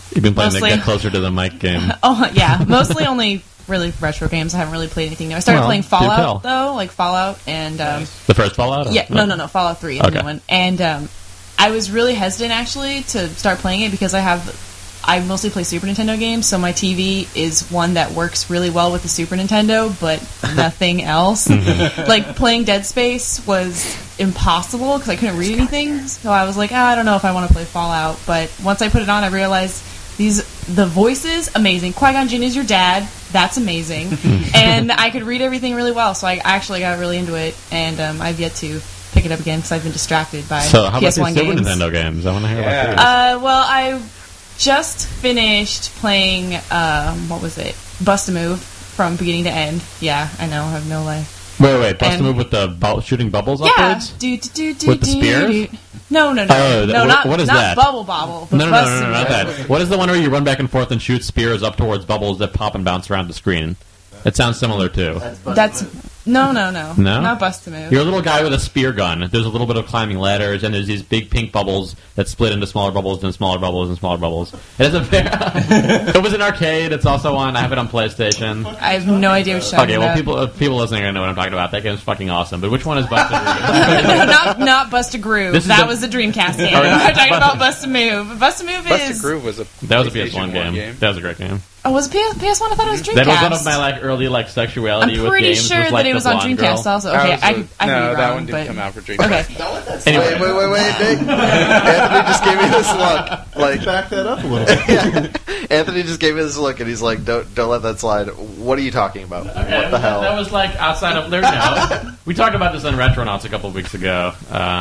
You've been playing Mostly. the Get Closer to the Mic game. Oh yeah, mostly only really retro games. I haven't really played anything new. I started playing Fallout though, like Fallout and the first Fallout. yeah, no, Fallout 3, the new one. And I was really hesitant actually to start playing it because I mostly play Super Nintendo games, so my TV is one that works really well with the Super Nintendo, but nothing else. Like, playing Dead Space was impossible because I couldn't read anything, so I was like, I don't know if I want to play Fallout. But once I put it on, I realized the voices, amazing. Qui-Gon Jinn is your dad, that's amazing. And I could read everything really well, so I actually got really into it, and I've yet to pick it up again because I've been distracted by So, how about PS1 these Super games. Nintendo games? I want to hear about these. Well, I just finished playing, what was it? Bust a Move from beginning to end. Yeah, I know, I have no life. Wait, Bust a and- Move with the shooting bubbles Yeah. upwards? With the spears? No, Oh, not, what is not that? Bubble Bobble. But No, Bust a not Move. that. What is the one where you run back and forth and shoot spears up towards bubbles that pop and bounce around the screen? It sounds similar, too. That's no, No? not Bust a Move. You're a little guy with a spear gun. There's a little bit of climbing ladders, and there's these big pink bubbles that split into smaller bubbles and smaller bubbles and smaller bubbles. It is it was an arcade. It's also on. I have it on PlayStation. I have no idea what you're talking Okay, well, about. people listening are gonna know what I'm talking about. That game's fucking awesome. But which one is Bust a Move? not Bust a Groove. This is That the- was the Dreamcast game. Oh, yeah. We're talking about Bust a Move. Bust a Move Buster is... Groove was a That was a PlayStation PS1 1 game. That was a great game. Oh, was it PS1? I thought it was Dreamcast. That was one of my early sexuality I'm with pretty games. sure was, like, that it the was on blonde Dreamcast girl. also. Okay, I could be no, wrong, that one didn't but... come out for Dreamcast. Okay. Anyway, Wait, Nick. Anthony just gave me this look. Like, back that up a little bit. Yeah. Anthony just gave me this look, and he's like, "Don't let that slide." What are you talking about? Okay, What the hell? That was like outside of there. No, we talked about this on Retronauts a couple of weeks ago.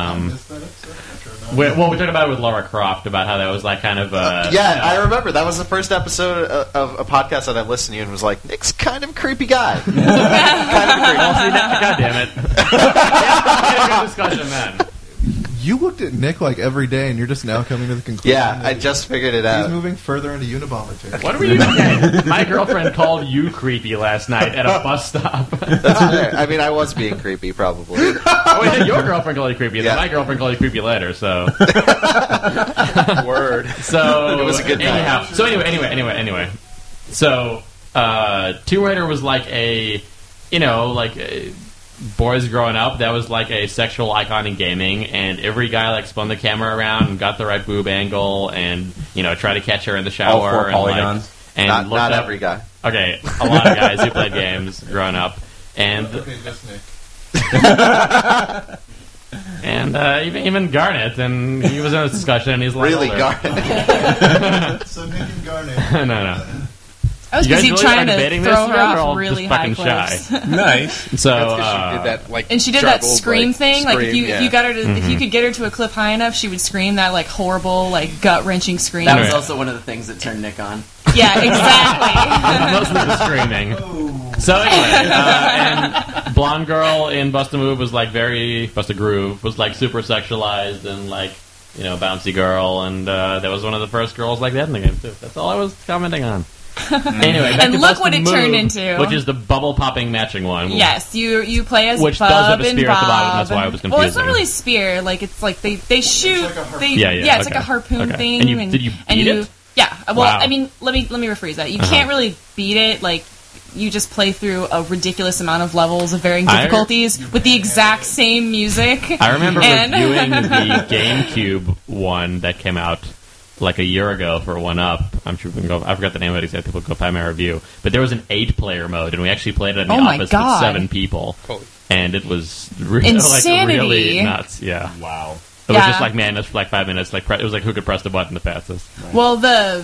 We talked about it with Laura Croft about how that was like kind of. Yeah, I remember that was the first episode of a podcast that I listened to, and was like, "Nick's kind of a creepy guy." Kind of a creepy. God damn it! We had a good discussion then. You looked at Nick like every day, and you're just now coming to the conclusion. Yeah, I that just figured it he's out. moving further into Unabomber territory. What were you doing? My girlfriend called you creepy last night at a bus stop. That's fair. I mean, I was being creepy, probably. Oh, wait, your girlfriend called you creepy. Yeah. Then my girlfriend called you creepy later. So Word. So It was a good night. anyhow. So anyway. So Tomb Raider was like a, boys growing up. That was like a sexual icon in gaming, and every guy like spun the camera around and got the right boob angle, and tried to catch her in the shower. All four and, polygons. and Not looked up- every guy. Okay, a lot of guys who played games growing up, and and even Garnet, and he was in this discussion, and he's like, Really, older. Garnet. So Nick and Garnet. no. I was You guys busy really trying are to debating throw this, her or you're off all really just high fucking shy? cliffs. Nice. So That's 'cause she did that like. And she did that juggled, scream like, thing. Like if scream, you got her to, if you could get her to a cliff high enough, she would scream that like horrible, like gut wrenching scream. That was Right. also one of the things that turned Nick on. Yeah, exactly. Mostly the screaming. So anyway, and blonde girl in Bust a Move was like Bust a Groove was like super sexualized and like bouncy girl, and that was one of the first girls like that in the game too. That's all I was commenting on. Anyway, back And to look Bust what a it Move, turned into. which is the bubble popping matching one. Yes, you play as Which Bub does have a and spear at the bottom, Bob. that's why it was Well, it's not confusing. really a spear. Like it's like they shoot. like a harpoon. They, Yeah, it's like a okay. harpoon Okay. thing. And did you beat it? Yeah. Well, Wow. I mean, let me rephrase that. You can't really beat it. Like you just play through a ridiculous amount of levels of varying difficulties with the exact same music. I remember And- reviewing the GameCube one that came out like a year ago for 1UP. I'm sure we can go. I forgot the name of it. Except people go find my review. But there was an 8-player mode, and we actually played it in the Oh my office God. with 7 people, Holy. and it was really, Insanity. like really nuts. Yeah, Wow. it was Yeah. just like madness for like 5 minutes. Like it was like who could press the button the fastest. Well,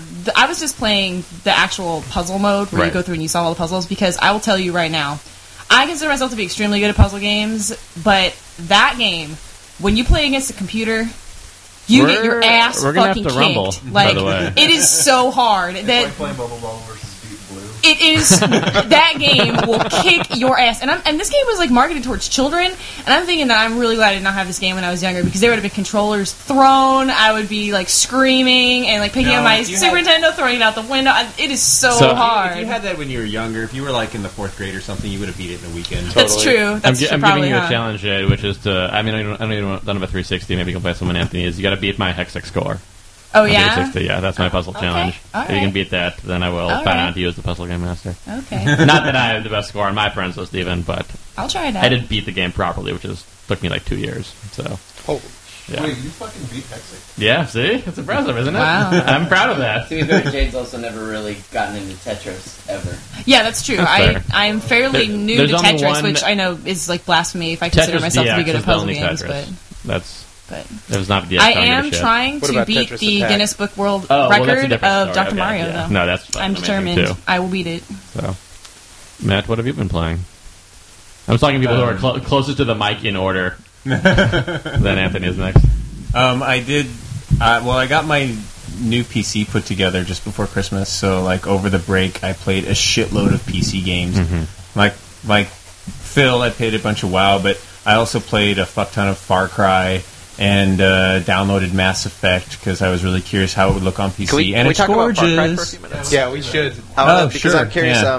I was just playing the actual puzzle mode where you Right. go through and you solve all the puzzles, because I will tell you right now, I consider myself to be extremely good at puzzle games, but that game, when you play against a computer, you get your ass we're gonna have fucking to rumble, kicked. by Like the way. it is so hard It's that like playing Bubble Bobble versus Deep Blue. it is that game will kick your ass. And this game was like marketed towards children, and I'm thinking that I'm really glad I did not have this game when I was younger, because there would have been controllers thrown. I would be like screaming and like picking up my Super Nintendo, throwing it out the window. It is so hard. If you had that when you were younger, if you were like in the 4th grade or something, you would have beat it in a weekend. That's true. That's I'm probably giving you a not. challenge, Jade, which is to. I mean, I don't have a 360. Maybe you can play someone Anthony is. You got to beat my Hextech score. Oh, yeah? 360, yeah, that's my puzzle challenge. All If you can beat that, then I will sign on to you as the puzzle game master. Okay. Not that I have the best score on my friends list, even, but I'll try that. I did beat the game properly, which took me like 2 years. So. Holy yeah. Wait, you fucking beat Hexic? Yeah, see? It's impressive, isn't it? Wow. I'm proud of that. To be fair, Jade's also never really gotten into Tetris ever. Yeah, that's true. That's I am fairly new to there's only Tetris, one- which I know is like blasphemy if I consider Tetris myself to be DX good at is the puzzle only games, Tetris. but It was not the I am trying What to about beat Tetris the Attack? Guinness Book World well, that's a Record different of story. Dr. Okay, Mario, yeah. though. No, that's I'm amazing, determined. too. I will beat it. So, Matt, what have you been playing? I'm talking to people who are closest to the mic in order. Then Anthony is next. I did. I got my new PC put together just before Christmas, so like over the break, I played a shitload of PC games. Mm-hmm. Like Phil, I played a bunch of WoW, but I also played a fuck ton of Far Cry and downloaded Mass Effect because I was really curious how it would look on PC. Can we talk gorgeous. about Far Cry for a few minutes? Yeah, we should. Because sure, I'm curious. yeah.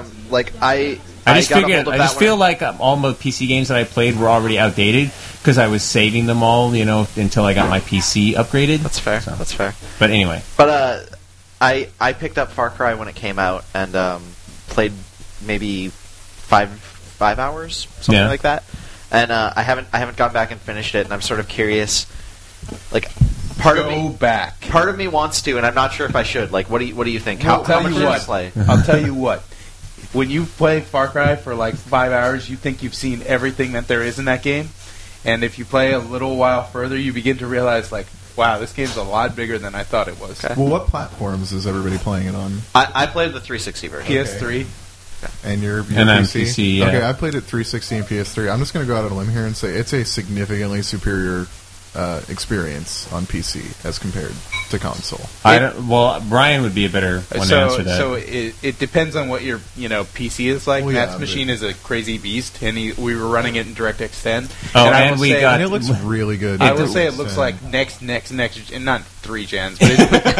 I just got a figured. hold of I that just one. feel like all the PC games that I played were already outdated because I was saving them all, until I got my PC upgraded. That's fair. So. That's fair. But anyway, But I picked up Far Cry when it came out and played maybe five hours, something like that. And I haven't gone back and finished it, and I'm sort of curious. Like, part of me wants to, and I'm not sure if I should. Like, what do you think? How much should I play? I'll tell you what. When you play Far Cry for like 5 hours, you think you've seen everything that there is in that game. And if you play a little while further, you begin to realize, like, wow, this game's a lot bigger than I thought it was. Okay. Well, what platforms is everybody playing it on? I played the 360 version. PS3. And your And I'm PC? PC, yeah. Okay, I played it 360 and PS3. I'm just going to go out on a limb here and say it's a significantly superior experience on PC as compared to console. Brian would be a better one to answer that. So it depends on what your PC is like. Well, yeah, Matt's machine is a crazy beast, and we were running it in DirectX 10. Oh, I and will we say- got- And it looks really good. I will say it looks like next, and not 3 gens, but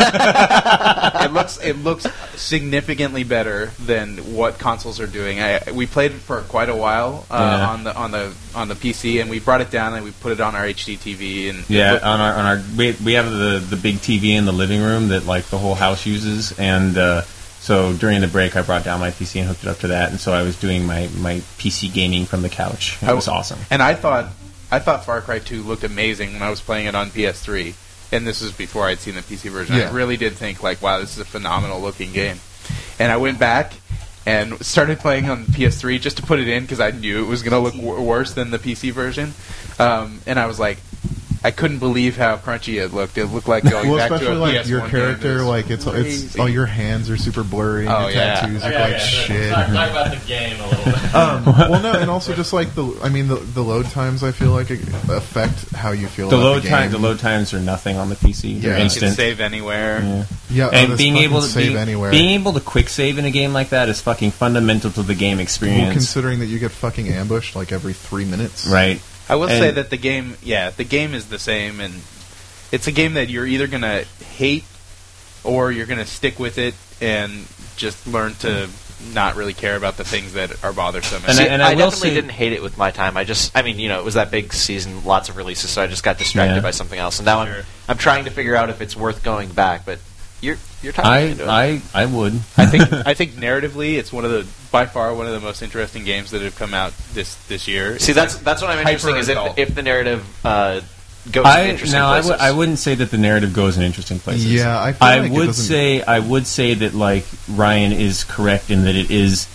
it looks significantly better than what consoles are doing. We played it for quite a while on the PC, and we brought it down and we put it on our HD TV. And on our we have the big TV in the living room that like the whole house uses, and so during the break I brought down my PC and hooked it up to that, and so I was doing my PC gaming from the couch. It was awesome. And I thought Far Cry 2 looked amazing when I was playing it on PS3, and this was before I'd seen the PC version. Yeah. I really did think like, wow, this is a phenomenal looking game. And I went back and started playing on PS3 just to put it in because I knew it was going to look worse than the PC version. And I was like, I couldn't believe how crunchy it looked. It looked like going back to a especially like PS1 your game. character, like it's all your hands are super blurry. And your tattoos look like shit. Talk about the game a little bit. Well, no, and also just like the load times, I feel like affect how you feel. The about the load times are nothing on the PC. They're Yeah. You instant. can save anywhere. Yeah, And being able to save anywhere. being able to quick save in a game like that is fucking fundamental to the game Well, experience. considering that you get fucking ambushed like every 3 minutes, Right. I will And- say that the game is the same, and it's a game that you're either going to hate or you're going to stick with it and just learn to not really care about the things that are bothersome. And See, I I will definitely say- didn't hate it with my time. It was that big season, lots of releases, so I just got distracted Yeah. by something else. And now I'm trying to figure out if it's worth going back. But you're talking into it. I would. I think narratively, it's by far one of the most interesting games that have come out this year. See, that's what I'm interested is hyper-adult. if the narrative goes in interesting places. I wouldn't say that the narrative goes in interesting places. Yeah, I feel like it would doesn't- I would say that like Ryan is correct in that it is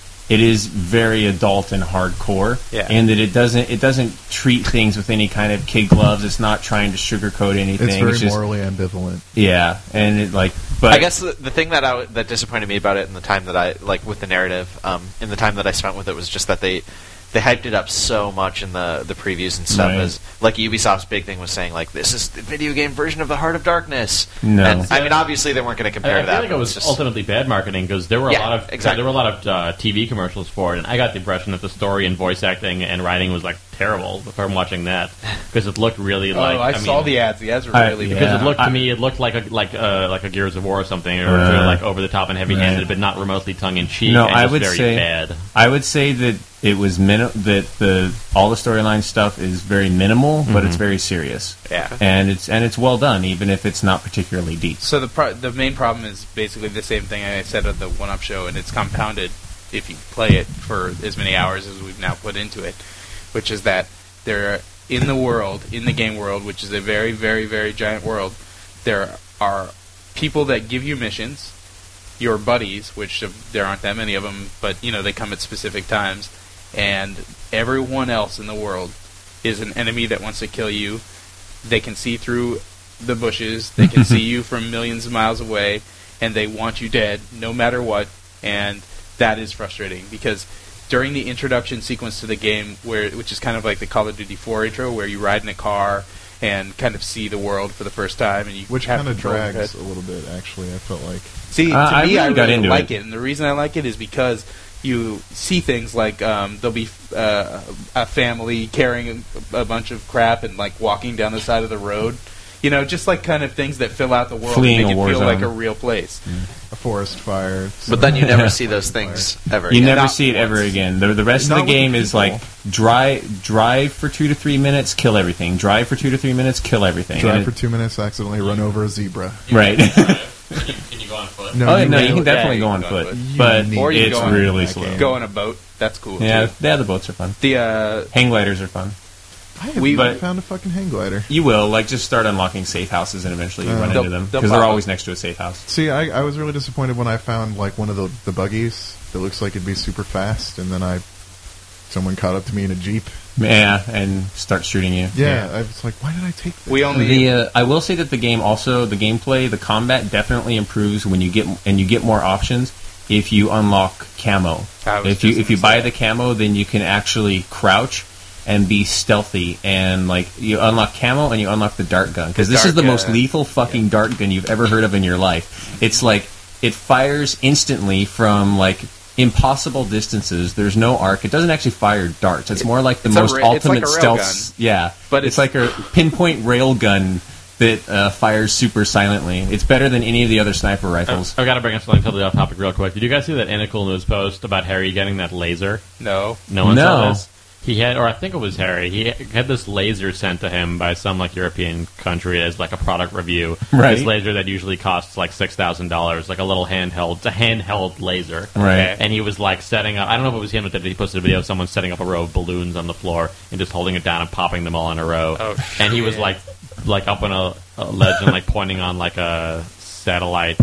very adult and hardcore, Yeah. and that it doesn't treat things with any kind of kid gloves. It's not trying to sugarcoat anything. It's very just, morally ambivalent. yeah, and it like. But I guess the thing that disappointed me about it in the time that I with the narrative, in the time that I spent with it was just that they hyped it up so much in the previews and stuff. Right. As like Ubisoft's big thing was saying like this is the video game version of the Heart of Darkness. No. And, I mean obviously they weren't going to compare I to feel that. like but it was just, ultimately bad marketing because there were a Yeah, lot of exactly. TV commercials for it, and I got the impression that the story and voice acting and writing was like terrible from watching that because it looked really like. I saw the ads. The ads were really bad. Because it looked to me, it looked like a Gears of War or something, or like over the top and heavy handed, but not remotely tongue in cheek. No, and I just would very say bad. I would say that it was that all the storyline stuff is very minimal, but it's very serious. Yeah, and it's well done, even if it's not particularly deep. So the main problem is basically the same thing I said at the One-Up show, and it's compounded if you play it for as many hours as we've now put into it, which is that there are, in the game world, which is a very, very, very giant world, there are people that give you missions, your buddies, which there aren't that many of them, but they come at specific times, and everyone else in the world is an enemy that wants to kill you. They can see through the bushes, they can see you from millions of miles away, and they want you dead no matter what, and that is frustrating because during the introduction sequence to the game, which is kind of like the Call of Duty 4 intro, where you ride in a car and kind of see the world for the first time, and which kind of drags a little bit. Actually, I felt like. See, to me, I really like it, and the reason I like it is because you see things like there'll be a family carrying a bunch of crap and like walking down the side of the road. Just like kind of things that fill out the world Fleeing and make it feel zone. like a real place. A forest fire. But then you never see those things ever. You again. never see it ever again. The rest of the game is like drive for 2 to 3 minutes, kill everything. Drive for 2 to 3 minutes, kill everything. Drive for 2 minutes, accidentally run over a zebra. Right. Can you go on foot? No, you can definitely go on foot, but it's really slow. Go on a boat. That's cool. Yeah, too. the boats are fun. The hang gliders are fun. I haven't found a fucking hang glider. You will, just start unlocking safe houses and eventually you run into them. Because they're always next to a safe house. See, I was really disappointed when I found, one of the buggies that looks like it'd be super fast, and then someone caught up to me in a Jeep. Yeah, and start shooting you. Yeah, I was like, why did I take this? I will say that the game also, the gameplay, the combat definitely improves when you get more options if you unlock camo. If you buy the camo, then you can actually crouch and be stealthy, and you unlock camo and you unlock the dart gun, because this is the most lethal fucking dart gun you've ever heard of in your life. It's it fires instantly from impossible distances. There's no arc. It doesn't actually fire darts. It's more like the most ultimate stealth. Yeah, but it's like a pinpoint rail gun that fires super silently. It's better than any of the other sniper rifles. I've got to bring up something totally off topic real quick. Did you guys see that Inical News post about Harry getting that laser? No. No one saw this? He had, or I think it was Harry, he had this laser sent to him by some European country as a product review. Right. This laser that usually costs $6,000, a little handheld. It's a handheld laser. Right. And he was setting up, I don't know if it was him, but he posted a video of someone setting up a row of balloons on the floor and just holding it down and popping them all in a row. Oh, and he was up on a ledge and pointing on a satellite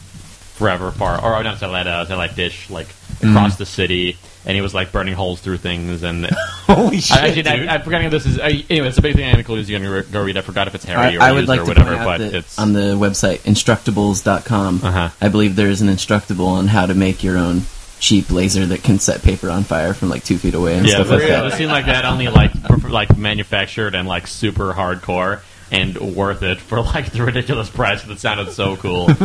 forever far, or not satellite dish across the city. And he was burning holes through things, and holy shit! I'm forgetting if this is anyway. It's a big thing. I include you're going to go read. I forgot if it's Harry or I would like or to whatever, point out but that it's on the website Instructables.com. I believe there is an Instructable on how to make your own cheap laser that can set paper on fire from 2 feet away and stuff like that. It seemed like that only manufactured and super hardcore. And worth it for the ridiculous price, but it sounded so cool. So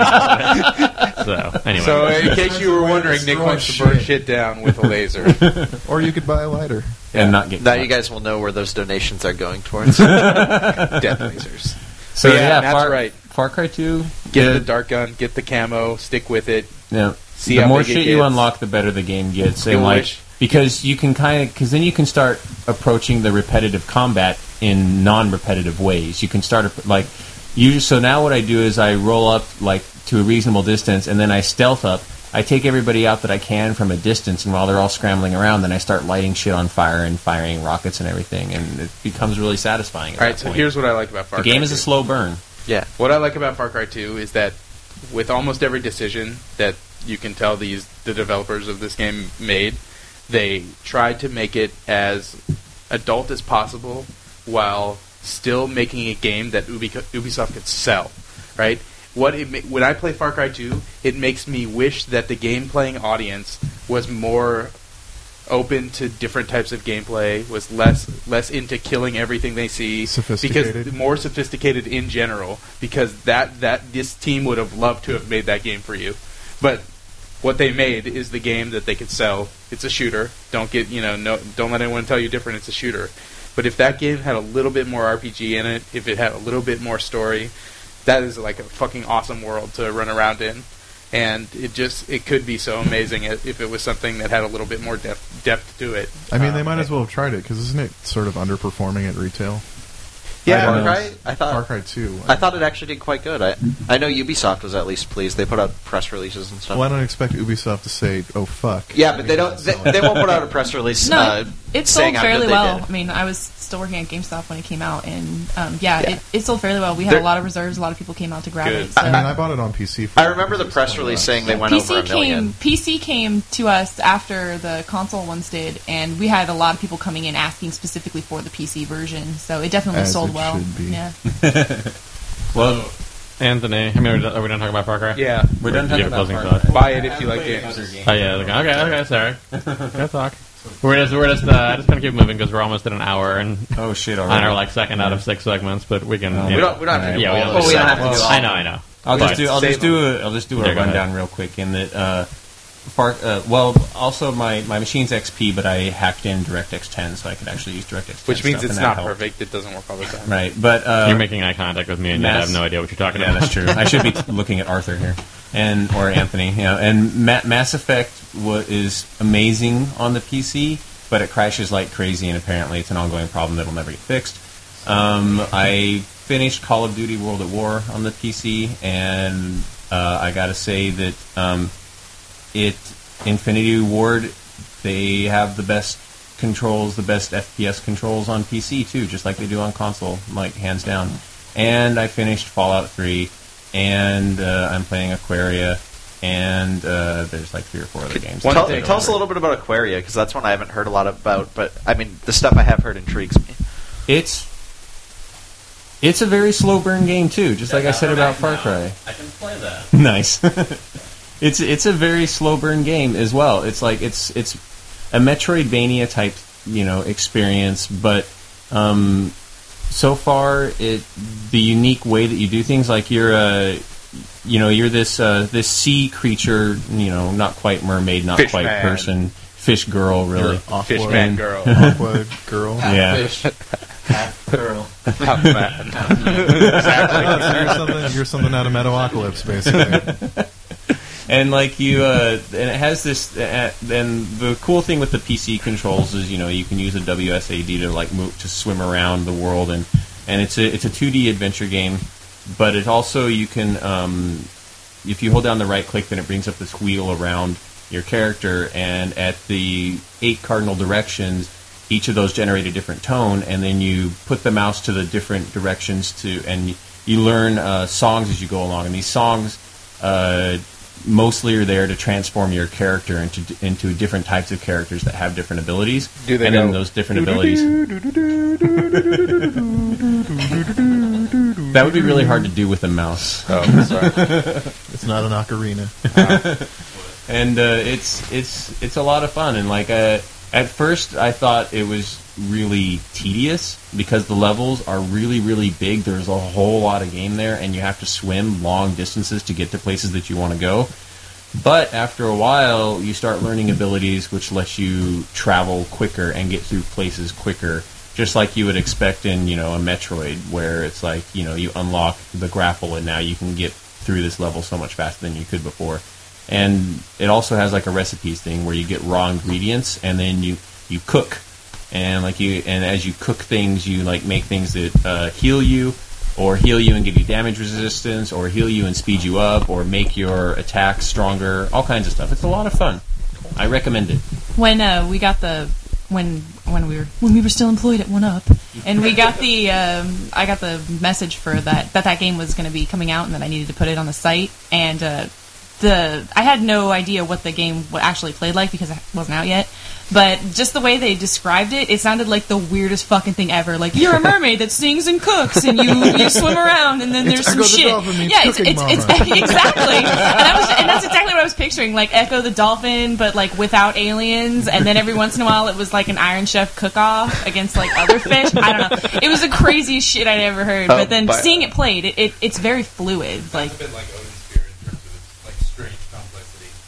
anyway. So in case you were wondering, Nick wants to burn shit down with a laser. Or you could buy a lighter and not get. Now you guys will know where those donations are going towards. Death lasers. So that's right. Far Cry 2. Get the dart gun, get the camo, stick with it. Yeah. See the how more big shit you unlock, the better the game gets. Because you can because then you can start approaching the repetitive combat in non-repetitive ways. You can start so now what I do is I roll up to a reasonable distance, and then I stealth up. I take everybody out that I can from a distance, and while they're all scrambling around, then I start lighting shit on fire and firing rockets and everything, and it becomes really sativifying. All right, so here's what I like about Far Cry 2. The game is a slow burn. Yeah. What I like about Far Cry 2 is that with almost every decision that you can tell the developers of this game made, they tried to make it as adult as possible while still making a game that Ubisoft could sell, right? When I play Far Cry 2, it makes me wish that the game-playing audience was more open to different types of gameplay, was less into killing everything they see, sophisticated, more sophisticated in general, because that this team would have loved to have made that game for you, but what they made is the game that they could sell. It's a shooter. Don't let anyone tell you different. It's a shooter. But if that game had a little bit more RPG in it, if it had a little bit more story, that is like a fucking awesome world to run around in. And it could be so amazing if it was something that had a little bit more depth to it. I mean, they might as well have tried it, because isn't it sort of underperforming at retail? Yeah, Far Cry. Far Cry 2. I thought it actually did quite good. I know Ubisoft was at least pleased. They put out press releases and stuff. Well, I don't expect Ubisoft to say, "Oh fuck." Yeah, but they don't. They won't put out a press release. No, it sold fairly well. Did. I mean, I was still working at GameStop when it came out, and it sold fairly well. We had a lot of reserves. A lot of people came out to grab it. So. I mean, I bought it on PC. I remember the press release saying they went over $1 million. PC came to us after the console ones did, and we had a lot of people coming in asking specifically for the PC version. So it definitely sold well. Yeah. Well, Anthony, I mean, are we done talking about Far Cry? Yeah, we're done talking about Far Cry. Buy it if you like games. Oh yeah, okay, sorry. Go talk. We're just gonna keep moving because we're almost at an hour and oh shit, on our like second out of 6 segments, but we can. We don't have to do all. We don't have to do all. I know. I'll just do a rundown real quick in that. Also my machine's XP, but I hacked in DirectX 10, so I could actually use DirectX 10. Which means it's not perfect. It doesn't work all the time. Right, but you're making eye contact with me, and I have no idea what you're talking about. Yeah, that's true. I should be looking at Arthur here, or Anthony. And Mass Effect is amazing on the PC, but it crashes like crazy, and apparently it's an ongoing problem that'll never get fixed. I finished Call of Duty World at War on the PC, and I got to say that. Infinity Ward, they have the best controls, the best FPS controls on PC too, just like they do on console, like hands down. And I finished Fallout 3, and I'm playing Aquaria, and there's like 3 or 4 other games. Tell us a little bit about Aquaria, because that's one I haven't heard a lot about, but I mean, the stuff I have heard intrigues me. It's a very slow burn game too, just like I said about Far Cry. I can play that. Nice. It's a very slow burn game as well. It's like it's a Metroidvania type experience, but so far the unique way that you do things, like you're this sea creature, not quite mermaid, not fish quite man. Person, fish girl, really. Fish man girl. Aqua girl. Yeah. Fish. Half girl. Half man. Exactly. You're something out of Metalocalypse, basically. And like and it has this. And the cool thing with the PC controls is, you can use a WSAD to like move to swim around the world, and it's a 2D adventure game. But it also, you can, if you hold down the right click, then it brings up this wheel around your character, and at the 8 cardinal directions, each of those generate a different tone, and then you put the mouse to the different directions and you learn songs as you go along, and these songs. Mostly are there to transform your character into different types of characters that have different abilities. Then those different abilities. That would be really hard to do with a mouse. Oh, sorry. It's not an ocarina. And it's a lot of fun. And like at first, I thought it was really tedious because the levels are really, really big. There's a whole lot of game there, and you have to swim long distances to get to places that you want to go. But after a while, you start learning abilities which let you travel quicker and get through places quicker, just like you would expect in, a Metroid, where it's like, you unlock the grapple and now you can get through this level so much faster than you could before. And it also has like a recipes thing where you get raw ingredients and then you cook. And as you cook things, you like make things that heal you and give you damage resistance, or heal you and speed you up, or make your attacks stronger, all kinds of stuff. It's a lot of fun. I recommend it. When we got when we were still employed at 1UP, and we got I got the message for that game was going to be coming out, and that I needed to put it on the site, and I had no idea what the game actually played like because it wasn't out yet. But just the way they described it, it sounded like the weirdest fucking thing ever. Like, you're a mermaid that sings and cooks, and you swim around, and then there's some shit. Yeah, it's exactly. And that's exactly what I was picturing. Like Echo the Dolphin, but like without aliens. And then every once in a while, it was like an Iron Chef cook-off against like other fish. I don't know. It was the craziest shit I'd ever heard. But then seeing it played, it's very fluid. Like. It's a bit like Odin's Spear in terms of its like strange complexity.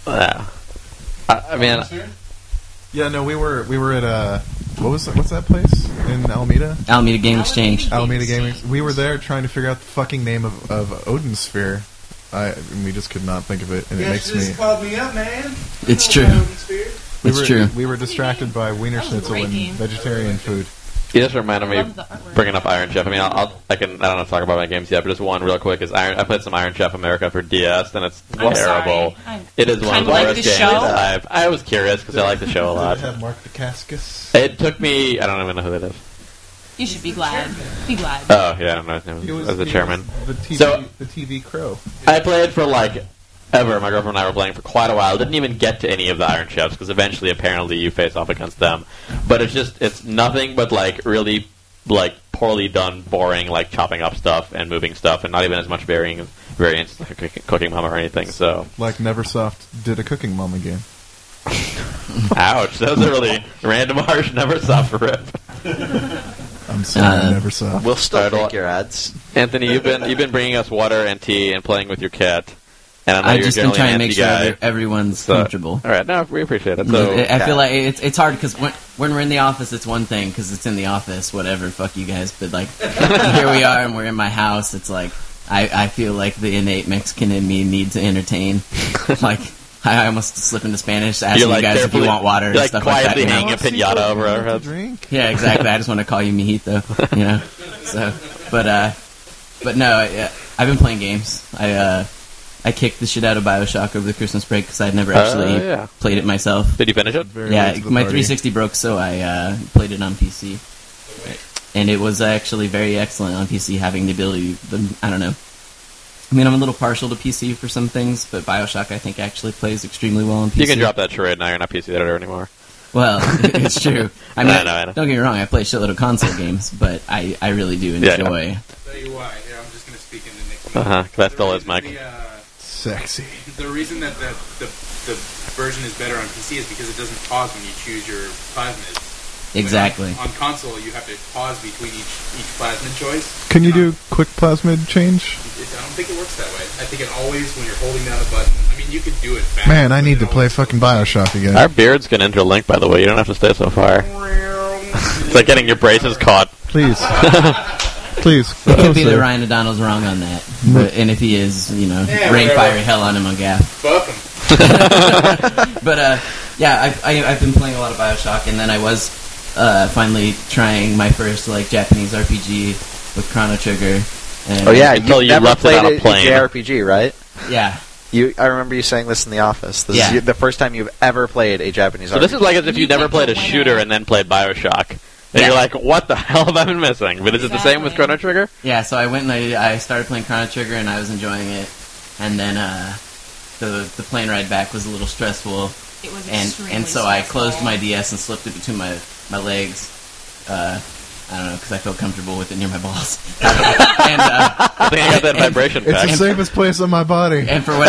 I mean, yeah, no, we were at what's that place in Alameda? Alameda Game Exchange. Alameda Gaming. We were there trying to figure out the fucking name of Odin Sphere. And we just could not think of it, and it makes me. Called me up, man. It's true. It's true. We were distracted by Wiener Schnitzel and vegetarian food. You just reminded me bringing up Iron Chef. I mean, I don't know to talk about my games yet, but just one real quick is I played some Iron Chef America for DS, and it's terrible. It is one of the worst games I've. I was curious because I like the show a lot. Did it have Mark Dacascos? It took me. I don't even know who that is. You should be glad. Be glad. Oh yeah, I don't know his name. He was the chairman. The TV crow. I played for ever. My girlfriend and I were playing for quite a while. Didn't even get to any of the Iron Chefs because eventually, apparently, you face off against them. But it's nothing but really poorly done, boring, chopping up stuff and moving stuff, and not even as much variance like a Cooking Mama or anything. So like Neversoft did a Cooking Mama game. Ouch! That was a really random, harsh Neversoft rip. I'm sorry, Neversoft. We'll still take your ads. Anthony, you've been bringing us water and tea and playing with your cat. And I know I've you're just been trying to make sure guy. everyone's comfortable. All right, no, we appreciate it. So, I feel like it's hard because when we're in the office, it's one thing because it's in the office, whatever, fuck you guys. But here we are and we're in my house. It's I feel like the innate Mexican in me needs to entertain. I almost slip into Spanish, asking you guys if you want water and stuff like that. Quietly hanging a pinata over our heads. Yeah, exactly. I just want to call you mijito, So, but no, I've been playing games. I kicked the shit out of BioShock over the Christmas break because I'd never actually played it myself. Did you finish it? Yeah, my 360 broke, so I played it on PC. And it was actually very excellent on PC, having the ability, I don't know. I mean, I'm a little partial to PC for some things, but BioShock, I think, actually plays extremely well on PC. You can drop that charade now, you're not PC editor anymore. Well, it's true. I mean, I know. Don't get me wrong, I play a shitload of console games, but I really do enjoy... I'll tell you why. Here, I'm just going to speak into Nick's that still is, Mike. Sexy. The reason that the version is better on PC is because it doesn't pause when you choose your plasmid. Exactly. On console, you have to pause between each plasmid choice. Can you do quick plasmid change? I don't think it works that way. I think it always, when you're holding down a button, I mean, you could do it fast. Man, I need to play fucking BioShock again. Our beards can interlink, by the way. You don't have to stay so far. It's like getting your braces caught. Please. Please. It could be that Ryan O'Donnell's wrong on that. And if he is, rain, fire, hell on him on Gaff. Fuck him. But, I've been playing a lot of BioShock, and then I was finally trying my first, Japanese RPG with Chrono Trigger. And you never played a JRPG, right? Yeah. I remember you saying this in the office. This is the first time you've ever played a Japanese RPG. So this is like as if you never played a shooter and then played BioShock. And you're like, what the hell have I been missing? But is it the same with Chrono Trigger? Yeah, so I went and I started playing Chrono Trigger, and I was enjoying it. And then the plane ride back was a little stressful. It was and so I closed my DS and slipped it between my legs. I don't know, because I felt comfortable with it near my balls. I think I got that vibration back. It's the safest place on my body. And for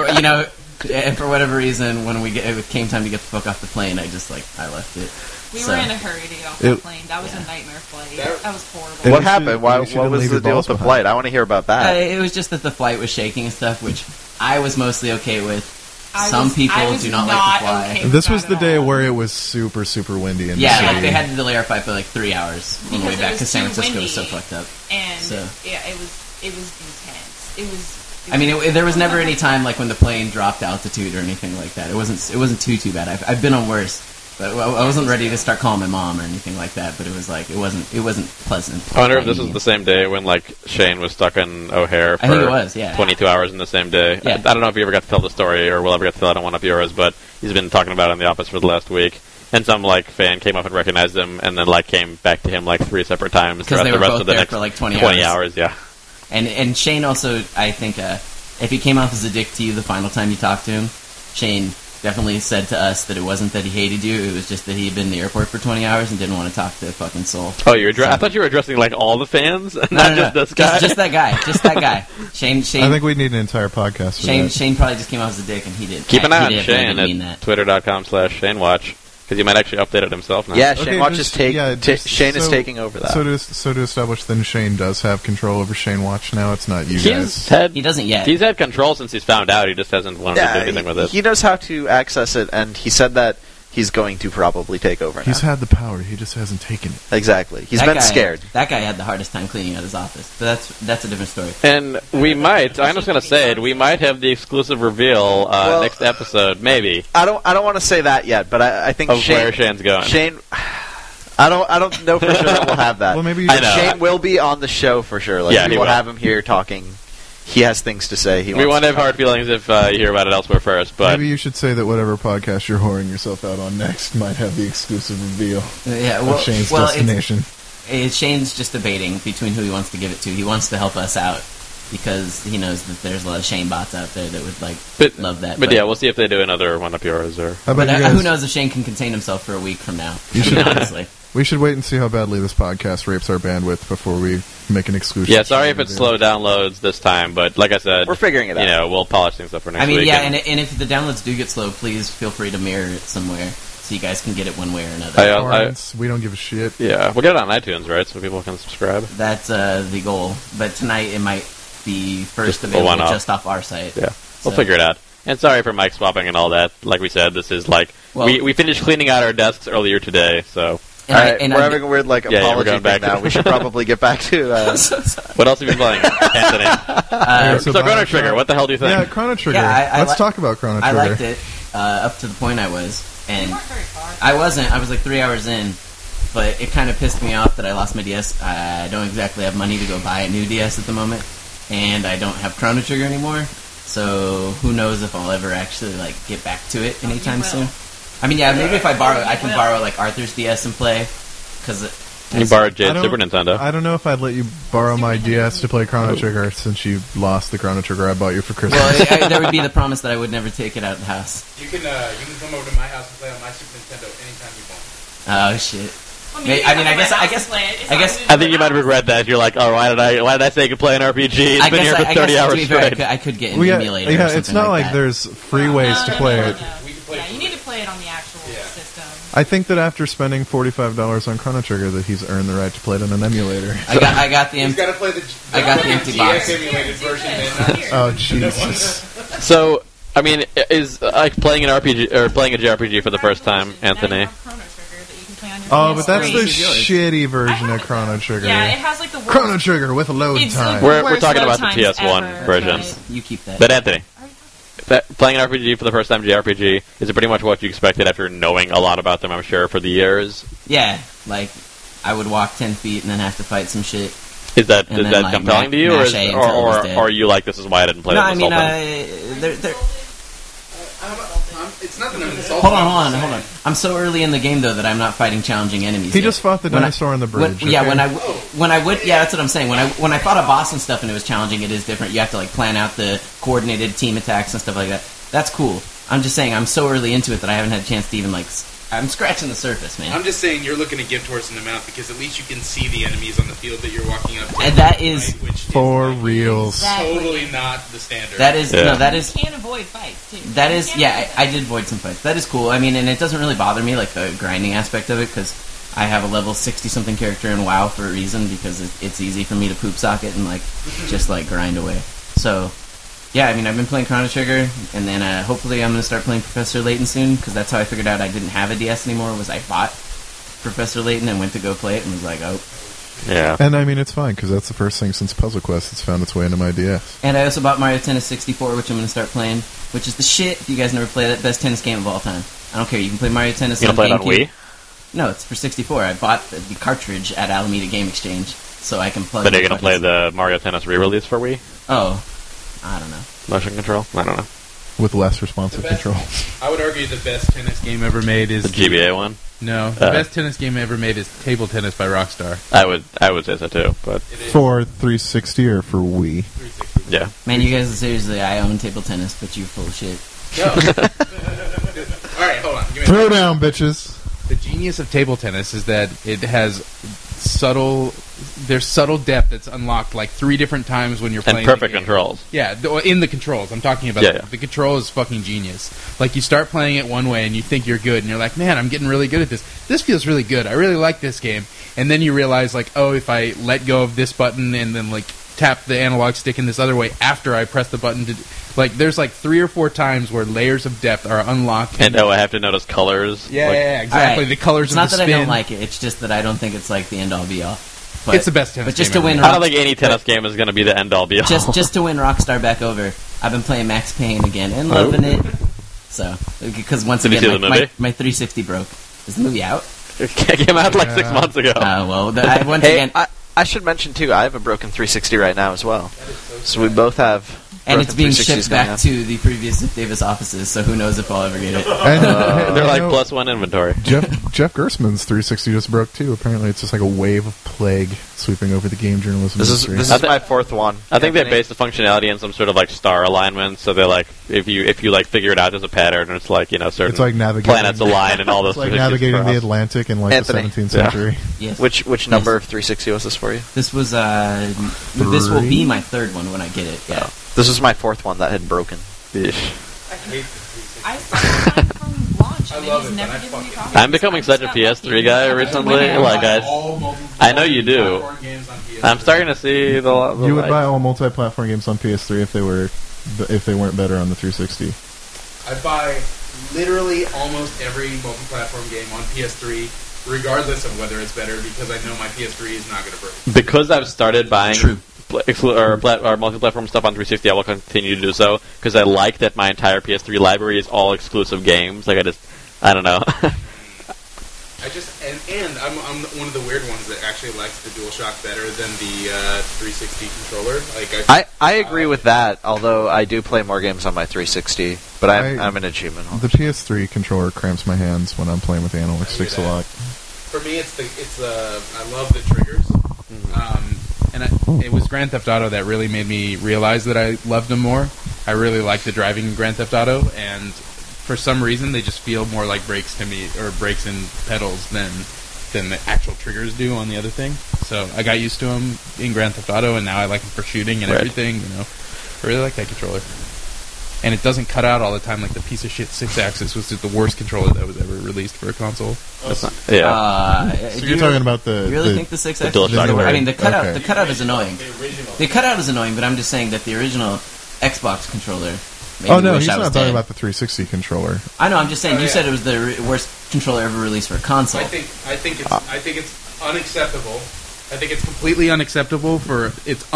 whatever reason, when it came time to get the fuck off the plane, I just I left it. We were in a hurry to get off the plane. That was a nightmare flight. That was horrible. What happened? What was the deal with the flight? I want to hear about that. It was just that the flight was shaking and stuff, which I was mostly okay with. Some people do not like to fly. Okay, this was the day where it was super, super windy in the city. They had to delay our flight by 3 hours on the way back because San Francisco was so fucked up. And it was intense. It was. I mean, there was never any time when the plane dropped altitude or anything like that. It wasn't too bad. I've been on worse. But I wasn't ready to start calling my mom or anything like that. But it was it wasn't pleasant. I wonder if this was the same day when Shane was stuck in O'Hare for 22 hours in the same day. Yeah. I don't know if you ever got to tell the story or will ever get to tell it on one of yours, but he's been talking about it in the office for the last week. And some fan came up and recognized him, and then came back to him 3 separate times because they were both there for 20 hours. Yeah. And Shane also, I think, if he came off as a dick to you the final time you talked to him, Shane definitely said to us that it wasn't that he hated you, it was just that he had been in the airport for 20 hours and didn't want to talk to a fucking soul. Oh, I thought you were addressing all the fans, not just this guy. Just that guy. Just that guy. Shane. I think we need an entire podcast for that. Shane probably just came off as a dick, and he did. Keep an eye on Shane at twitter.com/ShaneWatch. Because he might actually update it himself now. Yeah, Shane Watch is Shane is taking over that. So to establish, then Shane does have control over Shane Watch now. It's not you guys. He doesn't yet. He's had control since he's found out. He just hasn't wanted to do anything with it. He knows how to access it, and he said that he's going to probably take over now. He's had the power. He just hasn't taken it. Exactly. He's been scared. That guy had the hardest time cleaning out his office. But that's a different story. And we might, I'm just going to say it, we might have the exclusive reveal next episode, maybe. I don't want to say that yet, but I think of where Shane's going. Shane, I don't know for sure that we'll have that. Well, maybe Shane will be on the show for sure. Like, we will have him here talking. He has things to say. We won't have hard feelings if you hear about it elsewhere first. But maybe you should say that whatever podcast you're whoring yourself out on next might have the exclusive reveal of Shane's destination. Shane's just debating between who he wants to give it to. He wants to help us out because he knows that there's a lot of Shane bots out there that would love that. But yeah, we'll see if they do another one of yours. Or who knows if Shane can contain himself for a week from now. Honestly. We should wait and see how badly this podcast rapes our bandwidth before we make an exclusive. Yeah, sorry if it's slow downloads this time, but like I said, we're figuring it out. We'll polish things up for next week. I mean, yeah, and if the downloads do get slow, please feel free to mirror it somewhere so you guys can get it one way or another. We don't give a shit. Yeah, we'll get it on iTunes, right, so people can subscribe. That's the goal. But tonight it might be first available just off our site. Yeah, we'll figure it out. And sorry for mic swapping and all that. Like we said, this is we finished cleaning out our desks earlier today, so... we're having a weird apology thing now. We should probably get back to... What else have you been playing, Anthony? So Chrono Trigger, what the hell do you think? Yeah, Chrono Trigger. Let's talk about Chrono Trigger. I liked it up to the point I was. And I wasn't. I was like 3 hours in. But it kind of pissed me off that I lost my DS. I don't exactly have money to go buy a new DS at the moment. And I don't have Chrono Trigger anymore. So who knows if I'll ever actually get back to it anytime soon. I mean, yeah, maybe if I can borrow Arthur's DS and play, because you borrowed Jade's Super Nintendo. I don't know if I'd let you borrow my DS to play Chrono Trigger since you lost the Chrono Trigger I bought you for Christmas. Well, there would be the promise that I would never take it out of the house. You can come over to my house and play on my Super Nintendo anytime you want. Oh shit. I think you might regret that. You're like, oh, why did I say you could play an RPG? It's been here for 30 hours straight. I could get an emulator. Yeah, it's not like there's free ways to play it. Yeah, you need to play it on the actual system. I think that after spending $45 on Chrono Trigger, that he's earned the right to play it on an emulator. I got the empty. He's got to play I got the empty box. Emulated version. Oh Jesus! So, I mean, is playing an RPG or playing a JRPG for the first time, Anthony? Oh, but that's the shitty version of Chrono Trigger. Yeah, it has the worst... Chrono Trigger with load time. We're talking about the PS1 versions. You keep that. But Anthony, playing an RPG for the first time, JRPG, is it pretty much what you expected after knowing a lot about them, I'm sure, for the years? Yeah, I would walk 10 feet and then have to fight some shit. Is that compelling to you, or are you like, this is why I didn't play this whole time? It's not that I'm insulting. Hold on. I'm so early in the game though that I'm not fighting challenging enemies. He just fought the dinosaur on the bridge. When I would, that's what I'm saying. When I fought a boss and stuff and it was challenging, it is different. You have to plan out the coordinated team attacks and stuff like that. That's cool. I'm just saying I'm so early into it that I haven't had a chance to even I'm scratching the surface, man. I'm just saying you're looking to give towards an amount because at least you can see the enemies on the field that you're walking up to. And that is for reals. Totally not the standard. That is You can avoid fights too. That is I did avoid some fights. That is cool. I mean, and it doesn't really bother me the grinding aspect of it because I have a level 60 something character in WoW for a reason because it's easy for me to poop socket and just grind away. So. Yeah, I mean, I've been playing Chrono Trigger, and then hopefully I'm going to start playing Professor Layton soon, because that's how I figured out I didn't have a DS anymore, was I bought Professor Layton and went to go play it, and was like, oh. Yeah. And I mean, it's fine, because that's the first thing since Puzzle Quest that's found its way into my DS. And I also bought Mario Tennis 64, which I'm going to start playing, which is the shit. If you guys never played it, best tennis game of all time. I don't care, you can play Mario Tennis on GameCube. You can play it on Wii? No, it's for 64. I bought the cartridge at Alameda Game Exchange, so I can plug But are you going to play the Mario Tennis re-release for Wii? Oh, I don't know. Motion control? I don't know. With less responsive control. I would argue the best tennis game ever made is... The GBA one? No. The best tennis game ever made is Table Tennis by Rockstar. I would say so too, but... For 360 or for Wii? 360. Yeah. Man, you guys are seriously, I own table tennis, but you're full of shit. No. Alright, hold on. Throw down, bitches. The genius of table tennis is that it has subtle there's subtle depth that's unlocked like 3 different times when you're playing. And perfect controls. Yeah, in the controls. I'm talking about the control is fucking genius. Like, you start playing it one way and you think you're good, and you're like, man, I'm getting really good at this. This feels really good. I really like this game. And then you realize, like, oh, if I let go of this button and then, like, tap the analog stick in this other way after I press the button to... Like, there's like 3 or 4 times where layers of depth are unlocked. And I have to notice colors. Yeah, exactly. Right. The colors of the spin. It's not that I don't like it. It's just that I don't think it's like the end-all be-all. But, it's the best tennis but just game to win, I don't think any tennis game is going to be the end-all be-all. Just to win Rockstar back over, I've been playing Max Payne again and loving it. So, because once again, my 360 broke. Is the movie out? It came out like 6 months ago. Once again... I should mention, too, I have a broken 360 right now as well. So we both have... And it's being shipped back to the previous Ziff Davis offices, so who knows if I'll ever get it. They're like +1 inventory. Jeff Gerstmann's 360 just broke, too. Apparently it's just like a wave of plague sweeping over the game journalism industry. This is my 4th one. I think they based the functionality in some sort of like star alignment, so they're like, if you like figure it out as a pattern, it's like, certain it's like planets align and all those things. It's like navigating the Atlantic in like the 17th century. Yes. Which number of 360 was this for you? This was, this will be my 3rd one when I get it, yeah. This was my 4th one that had broken. I hate the 360. I started mine from launch, and it was never given me problems. I'm becoming such a PS3 guy recently. I know you do. I'm starting to see the you would buy all multi-platform games on PS3 if they weren't better on the 360. I buy literally almost every multi-platform game on PS3, regardless of whether it's better, because I know my PS3 is not going to break. Because I've started buying or multi-platform stuff on 360, I will continue to do so, because I like that my entire PS3 library is all exclusive games. Like, I don't know. And I'm one of the weird ones that actually likes the DualShock better than the 360 controller. Like, I agree with that, although I do play more games on my 360, but I'm an achievement holder. The PS3 controller cramps my hands when I'm playing with the analog sticks a lot. For me, I love the triggers. It was Grand Theft Auto that really made me realize that I loved them more. I really like the driving in Grand Theft Auto, and for some reason they just feel more like brakes to me, or brakes and pedals than the actual triggers do on the other thing. So I got used to them in Grand Theft Auto, and now I like them for shooting and everything. I really like that controller. And it doesn't cut out all the time like the piece of shit 6-axis was the worst controller that was ever released for a console. So you're talking about the... You really think the 6-axis? I mean, the cutout is annoying. The cutout is annoying, but I'm just saying that the original Xbox controller... he's not talking about the 360 controller. I know, I'm just saying, you said it was the worst controller ever released for a console. I think it's unacceptable. I think it's completely unacceptable for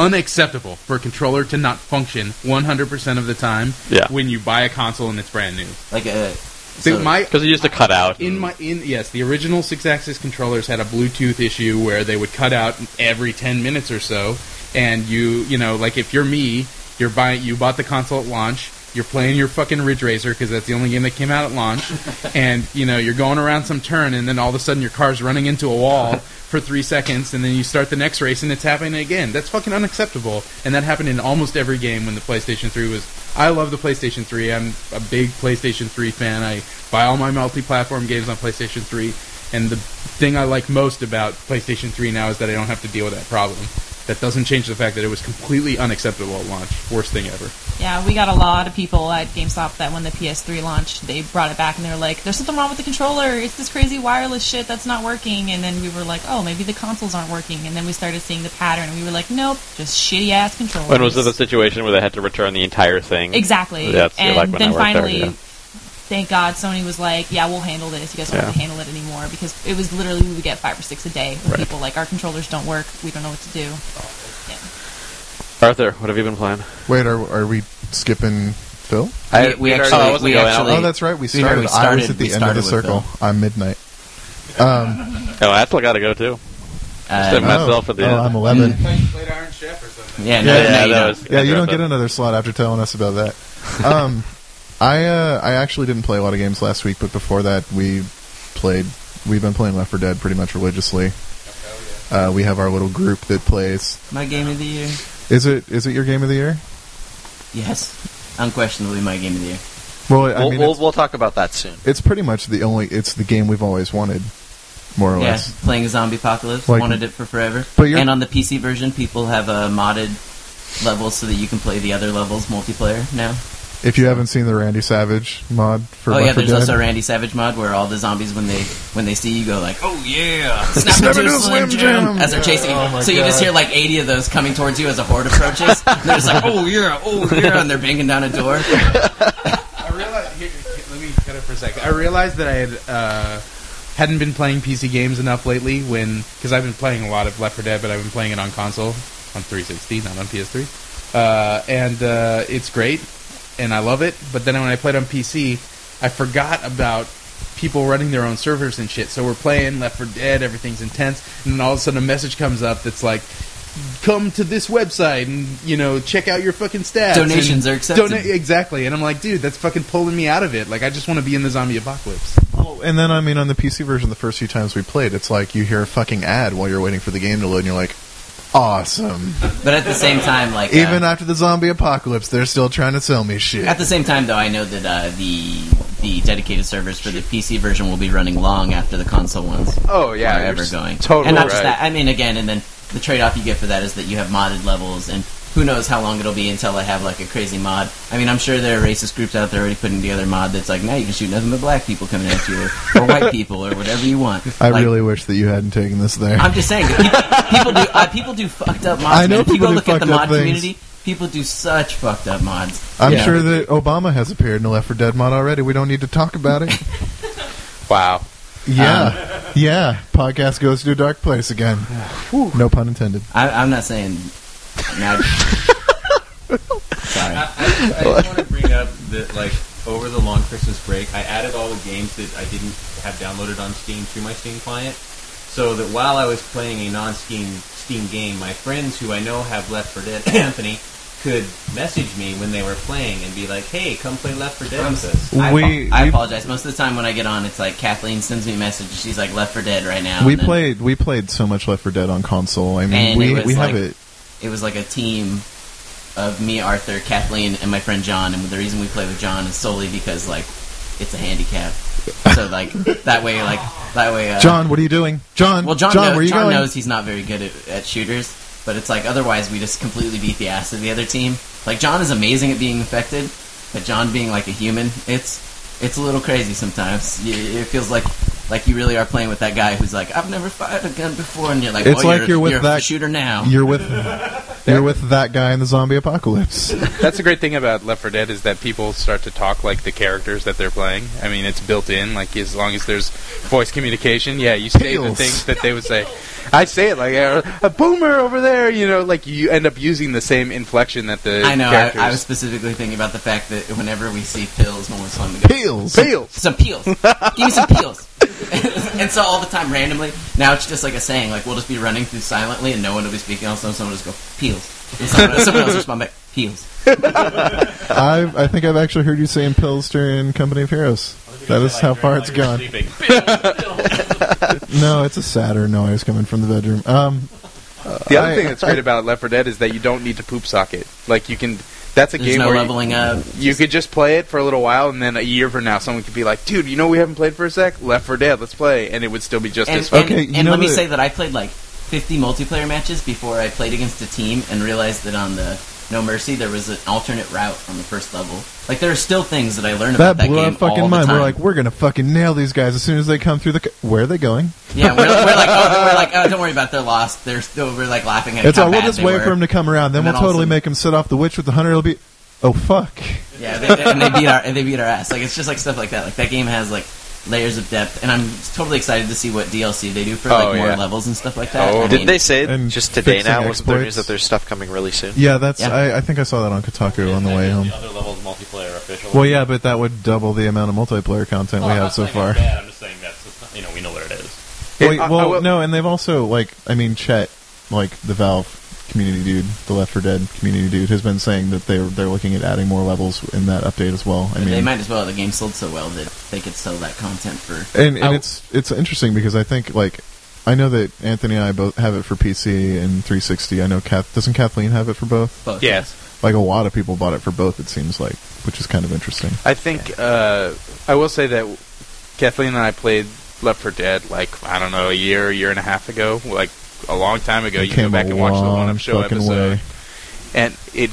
a controller to not function 100% of the time when you buy a console and it's brand new. Because it used to cut out. Yes, the original 6-axis controllers had a Bluetooth issue where they would cut out every 10 minutes or so, and if you're me, you bought the console at launch. You're playing your fucking Ridge Racer because that's the only game that came out at launch, and you're going around some turn, and then all of a sudden your car's running into a wall for 3 seconds, and then you start the next race, and it's happening again. That's fucking unacceptable, and that happened in almost every game when the PlayStation 3 was... I love the PlayStation 3. I'm a big PlayStation 3 fan. I buy all my multi-platform games on PlayStation 3, and the thing I like most about PlayStation 3 now is that I don't have to deal with that problem. That doesn't change the fact that it was completely unacceptable at launch. Worst thing ever. Yeah, we got a lot of people at GameStop that when the PS3 launched, they brought it back and they were like, there's something wrong with the controller. It's this crazy wireless shit that's not working. And then we were like, oh, maybe the consoles aren't working. And then we started seeing the pattern and we were like, nope, just shitty-ass controllers. When was it the situation where they had to return the entire thing? Exactly. And then finally... Thank God Sony was like, yeah, we'll handle this. You guys don't have to handle it anymore. Because it was literally, we would get 5 or 6 a day with people like, our controllers don't work. We don't know what to do. Yeah. Arthur, what have you been playing? Wait, are we skipping Phil? We actually... Oh, that's right. We started. I was at the end of the circle. I'm midnight. I still got to go, too. Myself at the end. I'm 11. Played Iron Chef or something. You don't get another slot after telling us about that. I actually didn't play a lot of games last week, but before that we've been playing Left 4 Dead pretty much religiously. We have our little group that plays. My game of the year. Is it your game of the year? Yes, unquestionably my game of the year. Well, we'll talk about that soon. It's pretty much it's the game we've always wanted. more or less. Playing a zombie apocalypse. Wanted it for forever. And on the PC version, people have modded levels so that you can play the other levels multiplayer now. If you haven't seen the Randy Savage mod for Left 4 Dead. There's also a Randy Savage mod where all the zombies, when they see you, go like, "Oh yeah, snap into a Slim Jim," as they're chasing you. So you just hear like 80 of those coming towards you as a horde approaches. And they're just like, "Oh yeah," and they're banging down a door. I realized. Here, let me cut it for a second. I realized that I hadn't been playing PC games enough lately, because I've been playing a lot of Left 4 Dead, but I've been playing it on console, on 360, not on PS3, and it's great. And I love it, but then when I played on PC, I forgot about people running their own servers and shit. So we're playing Left 4 Dead, everything's intense, and then all of a sudden a message comes up that's like, come to this website and, check out your fucking stats. Donations are accepted. Exactly. And I'm like, dude, that's fucking pulling me out of it. Like, I just want to be in the zombie apocalypse. Oh, and then, on the PC version, the first few times we played, it's like you hear a fucking ad while you're waiting for the game to load, and you're like, awesome. But at the same time, like... even after the zombie apocalypse, they're still trying to sell me shit. At the same time, though, I know that the dedicated servers for the PC version will be running long after the console ones. Oh, yeah. Are ever going. Totally and not right. just that. I mean, again, and then the trade-off you get for that is that you have modded levels, and who knows how long it'll be until I have, like, a crazy mod. I mean, I'm sure there are racist groups out there already putting together a mod that's like, now you can shoot nothing but black people coming at you, or white people, or whatever you want. I really wish that you hadn't taken this there. I'm just saying, people do fucked up mods. I know man. If you go look at the mod things. community, people do such fucked up mods. I'm sure that Obama has appeared in a Left 4 Dead mod already. We don't need to talk about it. Wow. Yeah. Yeah. Podcast goes to a dark place again. No pun intended. I'm not saying... Sorry. I just want to bring up that, like, over the long Christmas break, I added all the games that I didn't have downloaded on Steam to my Steam client, so that while I was playing a non-Steam game, my friends who I know have Left 4 Dead, Anthony, could message me when they were playing and be like, "Hey, come play Left 4 Dead with us." I apologize. Most of the time when I get on, it's like Kathleen sends me a message. She's like, "Left 4 Dead right now." We played so much Left 4 Dead on console. I mean, we have it. It was like a team of me, Arthur, Kathleen, and my friend John. And the reason we play with John is solely because, like, it's a handicap. So, like, that way. John, what are you doing? John, well, John where are you going? knows he's not very good at shooters, but it's like otherwise we just completely beat the ass of the other team. Like, John is amazing at being infected, but John being like a human, it's a little crazy sometimes. It feels like you really are playing with that guy who's like, I've never fired a gun before, and you're like, it's like you're with that shooter now. You're with that guy in the zombie apocalypse. That's the great thing about Left 4 Dead is that people start to talk like the characters that they're playing. I mean, it's built in. Like, as long as there's voice communication, yeah, you say the things that they would say. I say it like a boomer over there. Like you end up using the same inflection that the characters. I was specifically thinking about the fact that whenever we see pills, no one's fun to go, Peels. Some peels. Give me some peels. And so all the time, randomly, now it's just like a saying. Like, we'll just be running through silently, and no one will be speaking. All of a sudden, someone will just go, peels. And someone else will respond back, peels. I think I've actually heard you saying pills during Company of Heroes. That is how far it's gone. No, it's a sadder noise coming from the bedroom. The other thing that's great about Left 4 Dead is that you don't need to poop sock it. Like, you can... That's a There's game no where leveling up. You could just play it for a little while, and then a year from now, someone could be like, "Dude, we haven't played for a sec? Left 4 Dead, let's play," and it would still be just as fun. And let me say that I played like 50 multiplayer matches before I played against a team, and realized that on the No Mercy there was an alternate route on the first level. Like, there are still things that I learned about that game all the time. That blew our fucking mind. We're like, we're gonna fucking nail these guys as soon as they come through the. Where are they going? Yeah, we're like, oh, don't worry about it, they're lost. We're like laughing at. It's all. We'll just wait for them to come around. Then we'll totally make them sit off the witch with the hunter. It'll be. Oh fuck! Yeah, they beat our ass. Like, it's just like stuff like that. Like, that game has like layers of depth, and I'm totally excited to see what DLC they do for more levels and stuff like that. Didn't they say just today now? Wasn't there news that there's stuff coming really soon? Yeah, that's. Yeah. I think I saw that on Kotaku on the way home. The other levels multiplayer official. Well, yeah, but that would double the amount of multiplayer content we have so far. I'm just saying that's we know what it is. No, and they've also Chet, like the Valve community dude, the Left 4 Dead community dude, has been saying that they're looking at adding more levels in that update as well. I mean, they might as well. The game sold so well that they could sell that content for. And it's interesting because I think I know that Anthony and I both have it for PC and 360. I know doesn't Kathleen have it for both? Both. Yes. Like, a lot of people bought it for both. It seems like, which is kind of interesting. I think I will say that Kathleen and I played Left 4 Dead, like, I don't know, a year and a half ago, like a long time ago. You go back and watch the One Up Show episode. And it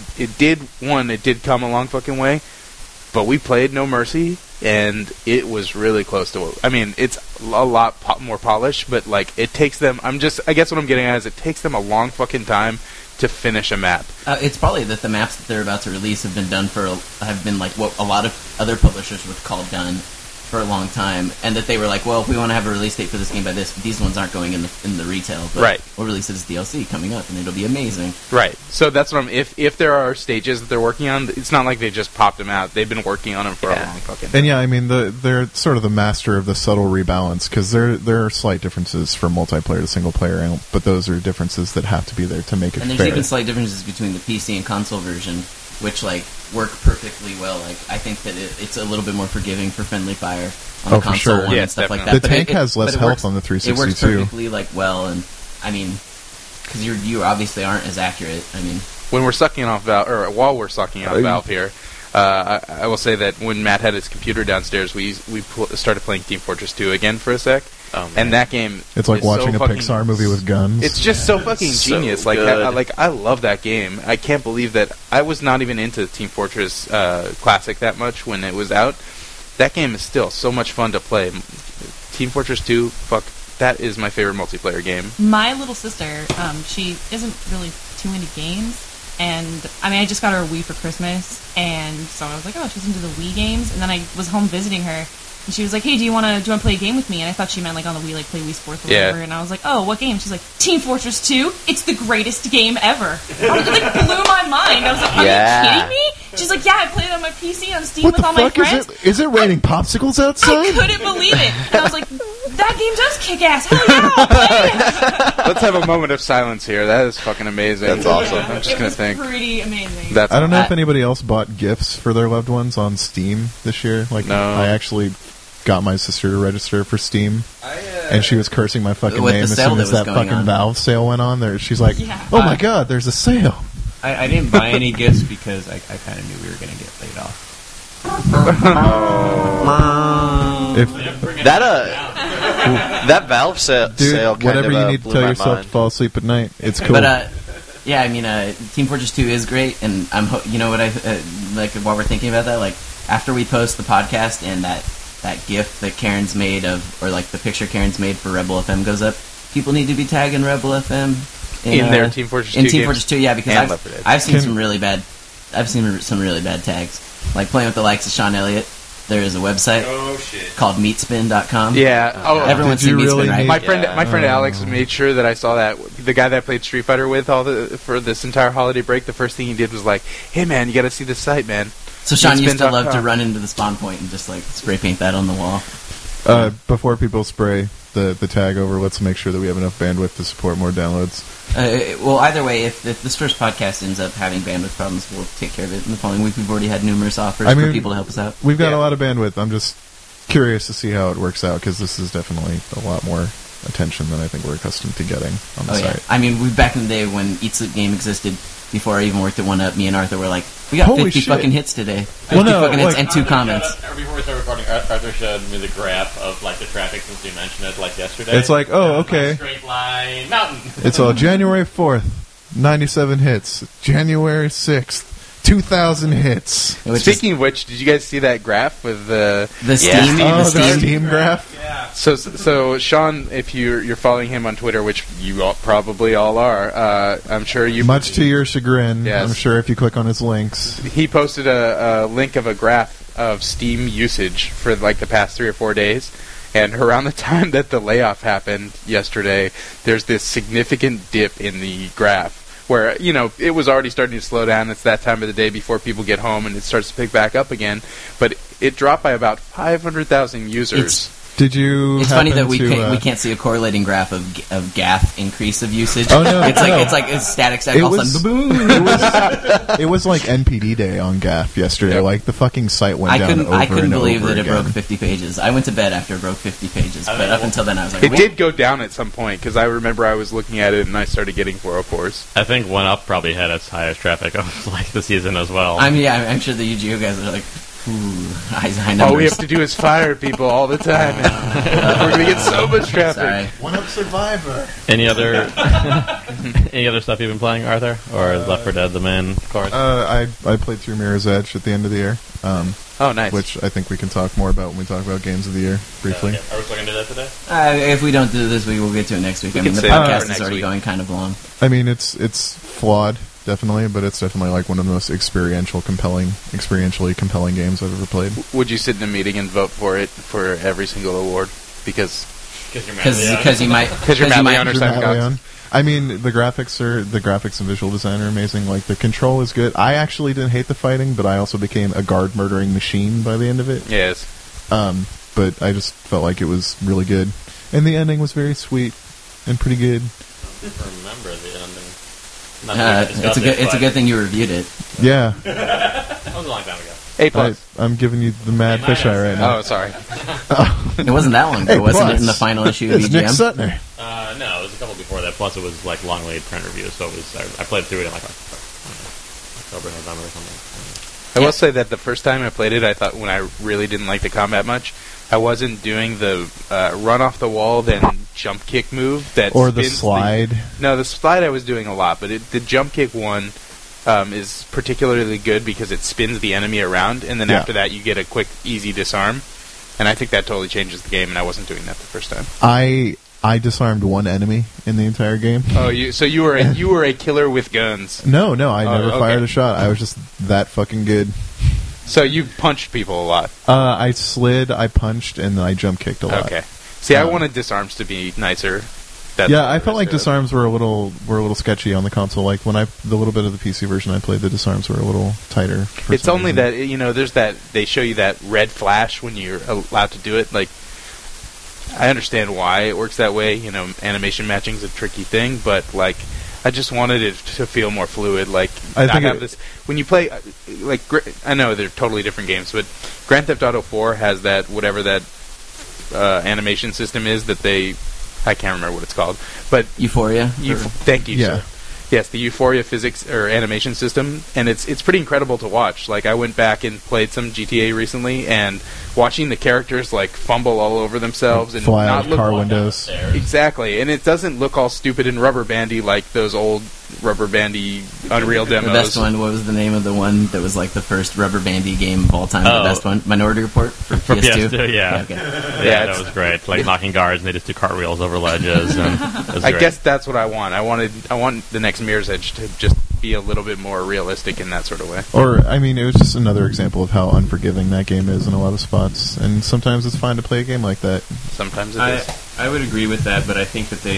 did come a long fucking way, but we played No Mercy, and it was really close to what, I mean, it's a lot more polished, but like, it takes them, I guess what I'm getting at is it takes them a long fucking time to finish a map. It's probably that the maps that they're about to release have been like what a lot of other publishers would call done for a long time, and that they were like, well, if we want to have a release date for this game by this, these ones aren't going in the retail, but right. We'll release it as DLC coming up, and it'll be amazing. Right. So that's what if there are stages that they're working on, it's not like they just popped them out. They've been working on them for a long fucking time. And yeah, I mean, they're sort of the master of the subtle rebalance, because there are slight differences from multiplayer to single player, but those are differences that have to be there to make it fair. And there's even slight differences between the PC and console version, which like work perfectly well. Like, I think that it's a little bit more forgiving for friendly fire on the console one and stuff definitely. like that. The tank has less health on the 360 It works too. perfectly like well, and I mean, because you obviously aren't as accurate. I mean, when we're sucking off Valve, or while we're sucking off Valve here, I will say that when Matt had his computer downstairs, we started playing Team Fortress 2 again for a sec. Oh, and that game, it's like watching a Pixar movie with guns. It's just so fucking genius. So like I love that game. I can't believe that I was not even into Team Fortress Classic that much when it was out. That game is still so much fun to play. Team Fortress 2, that is my favorite multiplayer game. My little sister, she isn't really too into games, and I mean, I just got her a Wii for Christmas, and so I was like, oh, she's into the Wii games, and then I was home visiting her. And she was like, hey, do you want to play a game with me? And I thought she meant like on the Wii, like play Wii Sports or whatever. And I was like, oh, what game? She's like, Team Fortress 2? It's the greatest game ever. It like blew my mind. I was like, are you kidding me? She's like, yeah, I played it on my PC on Steam with all my friends. Is it raining popsicles outside? I couldn't believe it. And I was like, that game does kick ass. Hell yeah, I'll play it. Let's have a moment of silence here. That is fucking amazing. That's awesome. I'm just going to think. Pretty amazing. I don't know if anybody else bought gifts for their loved ones on Steam this year. Like, no. I actually got my sister to register for Steam, and she was cursing my fucking name as soon as that fucking Valve sale went on. There, she's like, "Oh my god, there's a sale." I didn't buy any gifts because I kind of knew we were going to get laid off. That Valve sale, dude, whatever you need to tell yourself to fall asleep at night, it's cool. But yeah, I mean, Team Fortress 2 is great, and you know what I like while we're thinking about that, like after we post the podcast and that GIF that Karen's made of, or like the picture Karen's made for Rebel FM goes up, people need to be tagging Rebel FM in their Team Fortress 2 in Team Fortress 2, yeah, because I've seen some really bad tags, like playing with the likes of Sean Elliott. There is a website called meatspin.com. Yeah. Everyone's seen Meatspin, right? My friend Alex made sure that I saw that. The guy that I played Street Fighter with for this entire holiday break, the first thing he did was like, hey man, you got to see this site, man. So Sean used to love to run into the spawn point and just like spray paint that on the wall. Before people spray the tag over, let's make sure that we have enough bandwidth to support more downloads. Well, either way, if this first podcast ends up having bandwidth problems, we'll take care of it in the following week. We've already had numerous offers for people to help us out. We've got a lot of bandwidth. I'm just curious to see how it works out, because this is definitely a lot more attention than I think we're accustomed to getting on the site. Yeah. I mean, back in the day when Eat Sleep Game existed, before I even worked at 1UP, me and Arthur were like, we got 50 fucking hits today. 50 fucking hits and 2 comments. Before we started recording, Arthur showed me the graph of like the traffic since you mentioned it like yesterday. It's like, oh, okay. Straight line mountain. It's all January 4th, 97 hits. January 6th, 2,000 hits. Speaking of which, did you guys see that graph with the Steam? The Steam graph? Yeah. So Sean, if you're following him on Twitter, which you probably all are, I'm sure you... Much to your chagrin, yes. I'm sure if you click on his links. He posted a link of a graph of Steam usage for like the past 3 or 4 days. And around the time that the layoff happened yesterday, there's this significant dip in the graph, where, you know, it was already starting to slow down. It's that time of the day before people get home, and it starts to pick back up again. But it dropped by about 500,000 users. It's funny that we can't see a correlating graph of GAF increase of usage. Oh no, it's like static. All of a sudden, boom. It was like NPD day on GAF yesterday. Yep. Like the fucking site went down over and over again. I couldn't believe that it broke 50 pages. I went to bed after it broke 50 pages, but up until then I was like, it did go down at some point, because I remember I was looking at it and I started getting 404s. I think 1UP probably had its highest traffic of like the season as well. I'm sure the UGO guys are like, All we have to do is fire people all the time. We're going to get so much traffic. Sorry. One up Survivor. Any other stuff you've been playing, Arthur? Or is Left 4 Dead the main course? I played through Mirror's Edge at the end of the year. Oh, nice. Which I think we can talk more about when we talk about games of the year briefly. Okay. Are we still going to do that today? If we don't do this week, we'll get to it next week. I mean, the save it for podcast is next already week. going kind of long. I mean, it's flawed, definitely, but it's definitely like one of the most experientially compelling games I've ever played. Would you sit in a meeting and vote for it for every single award? Because you might. Because you're madly on our side, Madly Cox. on. I mean, the graphics and visual design are amazing. Like, the control is good. I actually didn't hate the fighting, but I also became a guard murdering machine by the end of it. Yes. But I just felt like it was really good. And the ending was very sweet and pretty good. I don't remember the ending. It's a good thing you reviewed it. Yeah. That was a long time ago. A+. I'm giving you the mad fisheye right now. Oh, sorry. It wasn't that long ago, wasn't it? In the final issue of It's Nick EGM. Sutner. No, it was a couple before that. Plus, it was like long lead print review, so it was. I played through it in like October, November, or something. I will say that the first time I played it, I thought when I really didn't like the combat much, I wasn't doing the run off the wall, then jump kick move. Or the slide. No, the slide I was doing a lot, but the jump kick one is particularly good because it spins the enemy around, and then after that you get a quick, easy disarm. And I think that totally changes the game, and I wasn't doing that the first time. I disarmed one enemy in the entire game. Oh, you were a killer with guns. No, I never okay. fired a shot. I was just that fucking good. So you punched people a lot. I slid, I punched, and I jump kicked a lot. Okay. See, I wanted disarms to be nicer. I felt like disarms were a little sketchy on the console. Like when the little bit of the PC version I played, the disarms were a little tighter. It's only that there's that they show you that red flash when you're allowed to do it. Like, I understand why it works that way. Animation matching's a tricky thing, but like, I just wanted it to feel more fluid. Like, when you play, like, I know they're totally different games, but Grand Theft Auto 4 has that whatever that animation system is that I can't remember what it's called, but Euphoria. Thank you, sir. Yes, the Euphoria physics or animation system, and it's pretty incredible to watch. Like, I went back and played some GTA recently, and watching the characters like fumble all over themselves and fly not out look car windows. Exactly, and it doesn't look all stupid and rubber bandy like those old rubber bandy Unreal demos. The best one. What was the name of the one that was like the first rubber bandy game of all time? The best one, Minority Report for PS2. Yeah, that was great. Like knocking guards, and they just do cartwheels over ledges. And I guess that's what I want. I want the next Mirror's Edge to just be a little bit more realistic in that sort of way. Or, I mean, it was just another example of how unforgiving that game is in a lot of spots. And sometimes it's fine to play a game like that. Sometimes it is. I would agree with that, but I think that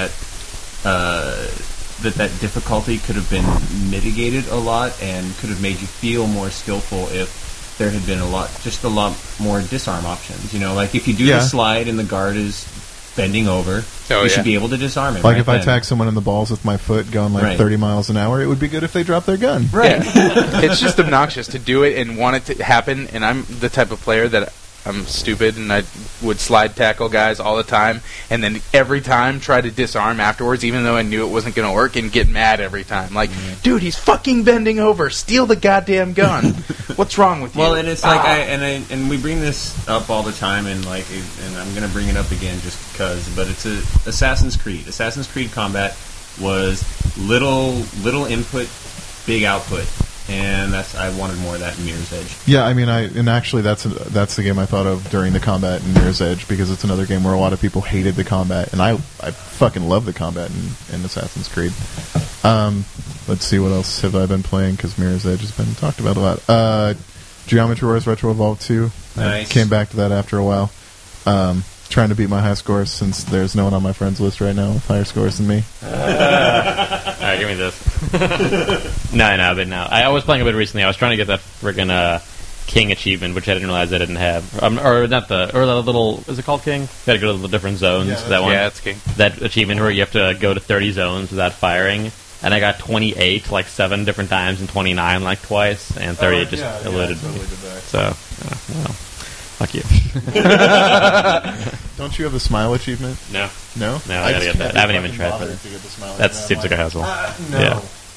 that difficulty could have been mitigated a lot and could have made you feel more skillful if there had been a lot more disarm options. Like if you do the slide and the guard is bending over, you should be able to disarm it. Like if I tag someone in the balls with my foot going like 30 miles an hour, it would be good if they dropped their gun. Right. Yeah. It's just obnoxious to do it and want it to happen, and I'm the type of player that I'm stupid, and I would slide tackle guys all the time, and then every time try to disarm afterwards, even though I knew it wasn't going to work, and get mad every time. Like, dude, he's fucking bending over. Steal the goddamn gun. What's wrong with you? Well, and it's like, and we bring this up all the time, and I'm going to bring it up again just because, but it's Assassin's Creed. Assassin's Creed combat was little input, big output. And I wanted more of that in Mirror's Edge. Yeah, I mean, actually that's the game I thought of during the combat in Mirror's Edge, because it's another game where a lot of people hated the combat, and I fucking love the combat in Assassin's Creed. Let's see, what else have I been playing, because Mirror's Edge has been talked about a lot. Geometry Wars Retro Evolved 2. Nice. I came back to that after a while. Trying to beat my high scores, since there's no one on my friends list right now with higher scores than me. Alright, give me this. No, but no. I was playing a bit recently. I was trying to get that friggin' King achievement, which I didn't realize I didn't have. Or the little, is it called King? You gotta go to the different zones. Yeah, that one. Yeah, it's King. That achievement where you have to go to 30 zones without firing. And I got 28 like 7 different times and 29 like twice, and 30 just eluded me. So, well, fuck you. Don't you have the Smile achievement? No. No? No, I gotta get that. I haven't even tried for it. that. That seems like a hassle. No. Yeah.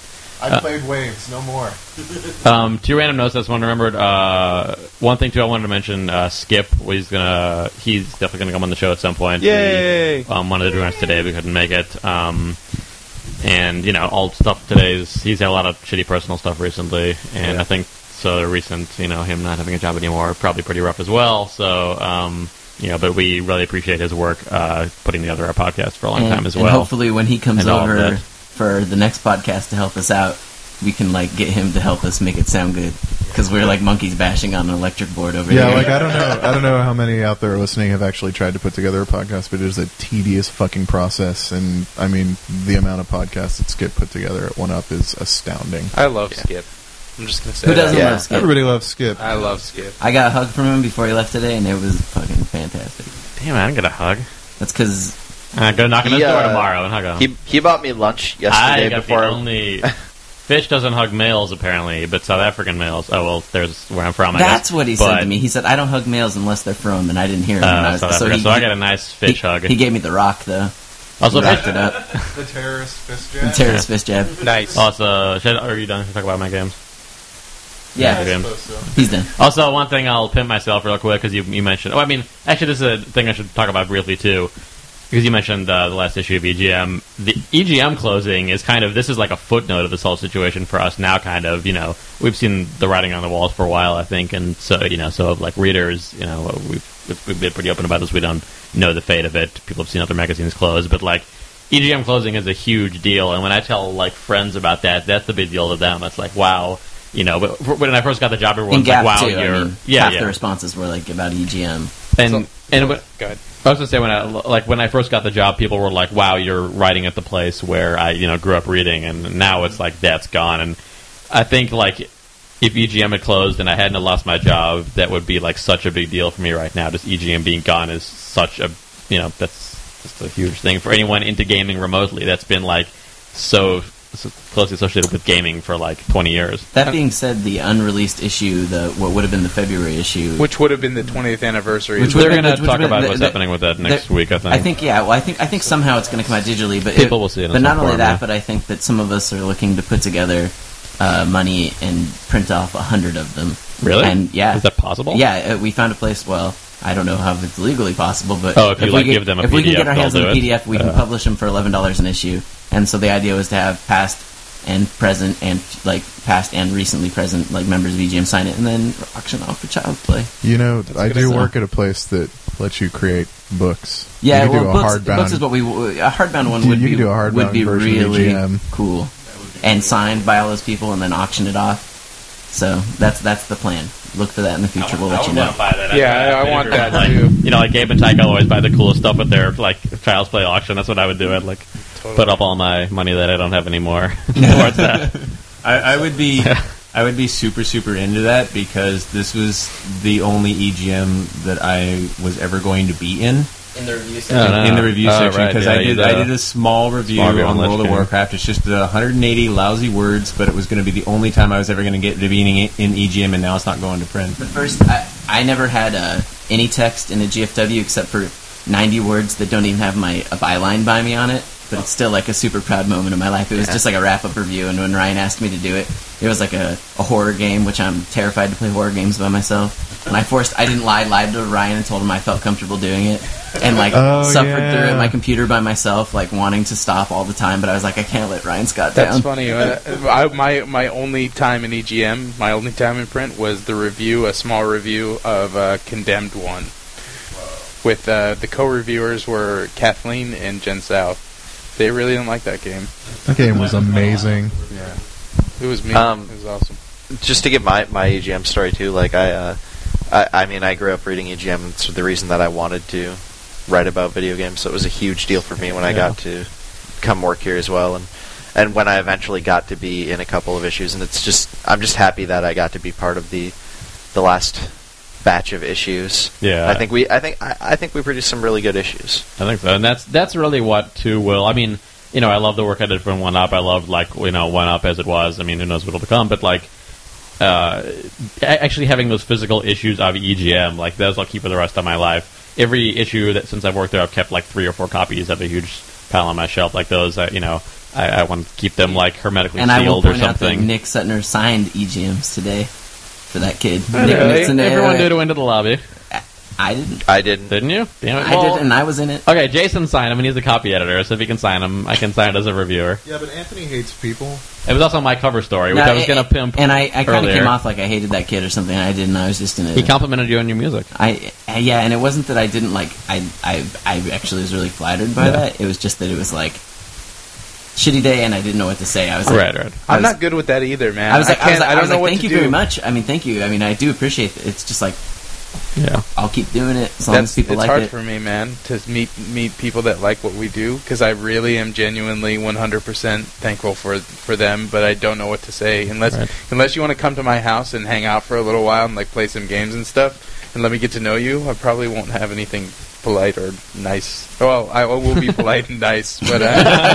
I played Waves, no more. 2 random notes. I just wanted to remember. One thing too, I wanted to mention. Skip, he's definitely gonna come on the show at some point. Yay! Wanted to join us today, we couldn't make it. And all stuff today he's had a lot of shitty personal stuff recently, and I think so. The recent, him not having a job anymore, probably pretty rough as well. So, but we really appreciate his work putting together our podcast for a long time as well. And hopefully, when he comes over for the next podcast to help us out, we can get him to help us make it sound good, because we're like monkeys bashing on an electric board over here. Yeah, I don't know how many out there listening have actually tried to put together a podcast, but it is a tedious fucking process, and I mean the amount of podcasts that Skip put together at 1UP is astounding. I love Skip. I'm just gonna say who doesn't love Skip? Everybody loves Skip. I love Skip. I got a hug from him before he left today, and it was fucking fantastic. Damn, I didn't get a hug. That's because I'm gonna knock on his door tomorrow and hug him. He bought me lunch yesterday before. Fish doesn't hug males, apparently, but South African males. Oh, well, there's where I'm from, That's what he said to me. He said, I don't hug males unless they're from, and I didn't hear him. So I got a nice fish hug. He gave me the rock, though. Also, wrapped it up. The terrorist fist jab. The terrorist fist jab. Nice. Also, are you done to talk about my games? Yeah. He's done. Also, one thing I'll pimp myself real quick, because you mentioned... actually, this is a thing I should talk about briefly, too. Because you mentioned the last issue of EGM. The EGM closing is this is like a footnote of this whole situation for us now, We've seen the writing on the walls for a while, I think, and so, readers, we've been pretty open about this. We don't know the fate of it. People have seen other magazines close, but, EGM closing is a huge deal, and when I tell, friends about that, that's the big deal to them. It's like, wow, but when I first got the job, everyone's like, wow, too, half the responses were, about EGM. Go ahead. I was going to say, when I first got the job, people were like, wow, you're writing at the place where I, grew up reading, and now it's that's gone. And I think, if EGM had closed and I hadn't lost my job, that would be, such a big deal for me right now. Just EGM being gone is such a, that's just a huge thing for anyone into gaming remotely. That's been, so closely associated with gaming for 20 years. That being said, the unreleased issue, what would have been the February issue, which would have been the 20th anniversary, which they're going to talk about what's happening with that next week. I think. I think somehow it's going to come out digitally, but people will see it. But not only that, but I think that some of us are looking to put together money and print off 100 of them. Really? And is that possible? Yeah, we found a place. Well, I don't know how it's legally possible, but if give them a PDF, if we can get our hands on a PDF, we can publish them for $11 an issue. And so the idea was to have past and present and past and recently present members of EGM sign it and then auction off for child play. I do work at a place that lets you create books. Yeah, books is what a hardbound one would be. Do a hardbound would be really EGM. Cool and signed by all those people and then auction it off. So that's the plan. Look for that in the future. We'll let you know. I want that too. Gabe and Tycho always buy the coolest stuff at their Child's Play auction. That's what I would do. I'd put up all my money that I don't have anymore towards that. I would be super into that, because this was the only EGM that I was ever going to be in. In the review section. In the review section, because right, I did a small review on World of Warcraft. It's just 180 lousy words, but it was going to be the only time I was ever going to get to being in EGM, and now it's not going to print. But first, I never had any text in a GFW except for 90 words that don't even have a byline by me on it. But it's still a super proud moment in my life. It was just a wrap-up review, and when Ryan asked me to do it, it was a horror game, which I'm terrified to play horror games by myself. And I didn't lied to Ryan and told him I felt comfortable doing it, and suffered through it at my computer by myself, wanting to stop all the time. But I was like, I can't let Ryan Scott down. That's funny. My only time in EGM, my only time in print was a small review of Condemned 1. With the co-reviewers were Kathleen and Jen South. They really didn't like that game. That game was amazing. Yeah, it was me. It was awesome. Just to give my EGM story too, I grew up reading EGM. It's the reason that I wanted to write about video games. So it was a huge deal for me when I got to come work here as well, and when I eventually got to be in a couple of issues. And I'm just happy that I got to be part of the last batch of issues. Yeah, I think we produced some really good issues. I think so, and that's really what too will. I mean, I love the work I did from 1UP. I loved 1UP as it was. I mean, who knows what'll become, but actually having those physical issues of EGM, those I'll keep for the rest of my life. Every issue that since I've worked there, I've kept 3 or 4 copies of a huge pile on my shelf. Those, I want to keep them like hermetically and sealed I will or point out that something. Nick Sutner signed EGMs today for that kid. Really? Nick Nixon, Everyone did went to the lobby. I didn't. I didn't. Didn't you? Damn it. I did, and I was in it. Okay, Jason signed him, and he's the copy editor, so if he can sign him, I can sign it as a reviewer. Yeah, but Anthony hates people. It was also my cover story, which No, I was going to pimp. And I kind of earlier. came off like I hated that kid or something. I didn't. I was just in it. He complimented you on your music. Yeah, and it wasn't that I didn't like. I actually was really flattered by that. It was just that it was like shitty day, and I didn't know what to say. I was like, right. I'm not good with that either, man. I was like, what thank to you do. very much. I mean, thank you. I mean, I do appreciate it. It's just like, yeah, I'll keep doing it as long as people like it. It's hard for me, man, to meet people that like what we do, because I really am genuinely 100% thankful for them, but I don't know what to say unless you want to come to my house and hang out for a little while and like play some games and stuff and let me get to know you. I probably won't have anything polite or nice. Well, I will be polite and nice, but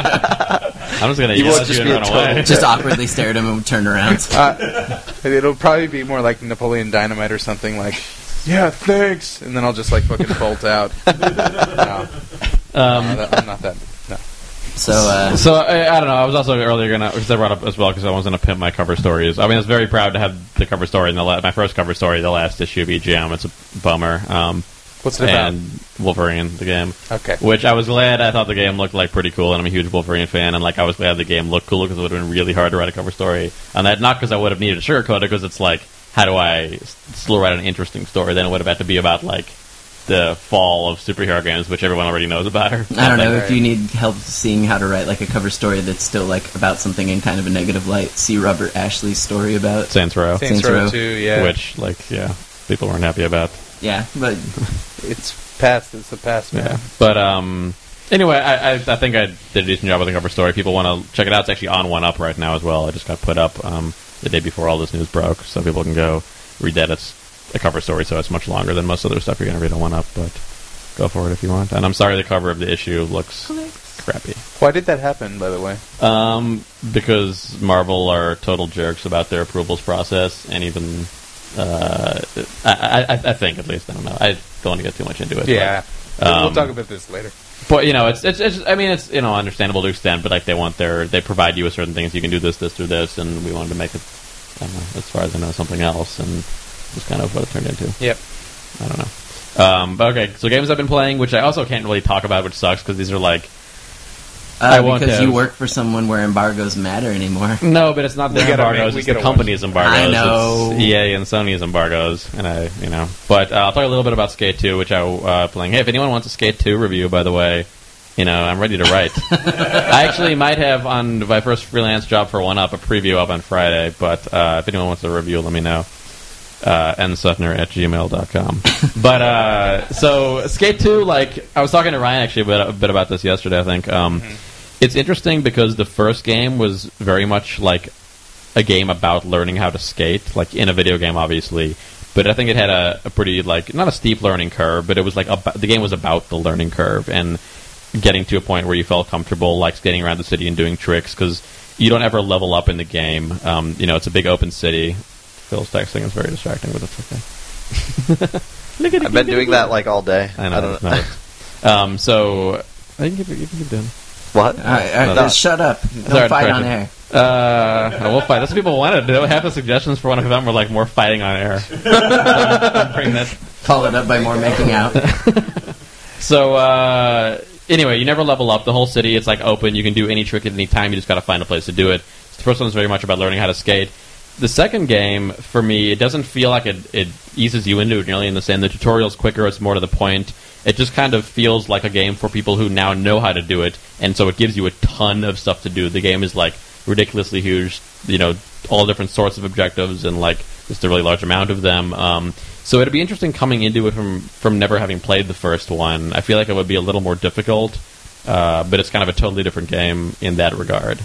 I'm just gonna yell at you and run away. Just awkwardly stare at him and turn around. It'll probably be more like Napoleon Dynamite or something like, yeah, thanks, and then I'll just like fucking bolt out. No. I'm not that. No. So I don't know. I was also earlier gonna, because I brought up as well, because I was gonna pimp my cover stories. I mean, I was very proud to have the cover story in my first cover story, the last issue of EGM. It's a bummer. What's it about? And Wolverine, the game. Okay. Which I was glad. I thought the game looked like pretty cool, and I'm a huge Wolverine fan. And like I was glad the game looked cool, because it would have been really hard to write a cover story on that. Not because I would have needed to sugarcoat it, because it's like, how do I still write an interesting story? Then it would have had to be about like the fall of superhero games, which everyone already knows about. I don't know if you need help seeing how to write like a cover story that's still like about something in kind of a negative light. See Robert Ashley's story about Saints Row. Saints Row 2, yeah. Which people weren't happy about. Yeah, but it's past. It's the past, man. Yeah. But anyway, I think I did a decent job with the cover story. People want to check it out. It's actually on 1UP right now as well. I just got put up the day before all this news broke, so people can go read that. It's a cover story, so it's much longer than most other stuff you're going to read on 1UP, but go for it if you want. And I'm sorry the cover of the issue looks crappy. Why did that happen, by the way? Because Marvel are total jerks about their approvals process, and even I think, at least, I don't know. I don't want to get too much into it. Yeah, but, we'll talk about this later. But it's I mean, it's understandable to extent, but like they provide you with certain things. You can do this or this, and we wanted to make it, I don't know, as far as I know, something else, and that's kind of what it turned into. Yep. I don't know. But okay, so games I've been playing, which I also can't really talk about, which sucks because these are like. Because you work for someone where embargoes matter anymore. No, but it's not the embargoes; it's the company's embargoes. I know. It's EA and Sony's embargoes, and But I'll talk a little bit about Skate 2, which I'm playing. Hey, if anyone wants a Skate 2 review, by the way, I'm ready to write. I actually might have on my first freelance job for 1UP a preview up on Friday, but if anyone wants a review, let me know. nsutner@gmail.com. But so Skate 2, like I was talking to Ryan actually a bit about this yesterday. I think it's interesting because the first game was very much like a game about learning how to skate, like in a video game, obviously. But I think it had a pretty like not a steep learning curve, but it was like the game was about the learning curve and getting to a point where you felt comfortable, like skating around the city and doing tricks because you don't ever level up in the game. It's a big open city. Phil's texting is very distracting, but it's okay. I've been doing that like all day. I know. So I can keep doing. What? Shut up! Don't fight on air. We'll fight. That's what people wanted. Half the suggestions for one of them were like more fighting on air. Bring that. Call it up by more making out. So anyway, you never level up. The whole city, it's like open. You can do any trick at any time. You just got to find a place to do it. The first one's very much about learning how to skate. The second game, for me, it doesn't feel like it eases you into it nearly in the same. The tutorial's quicker, it's more to the point. It just kind of feels like a game for people who now know how to do it, and so it gives you a ton of stuff to do. The game is, like, ridiculously huge, all different sorts of objectives, and, like, just a really large amount of them. So it'd be interesting coming into it from never having played the first one. I feel like it would be a little more difficult, but it's kind of a totally different game in that regard.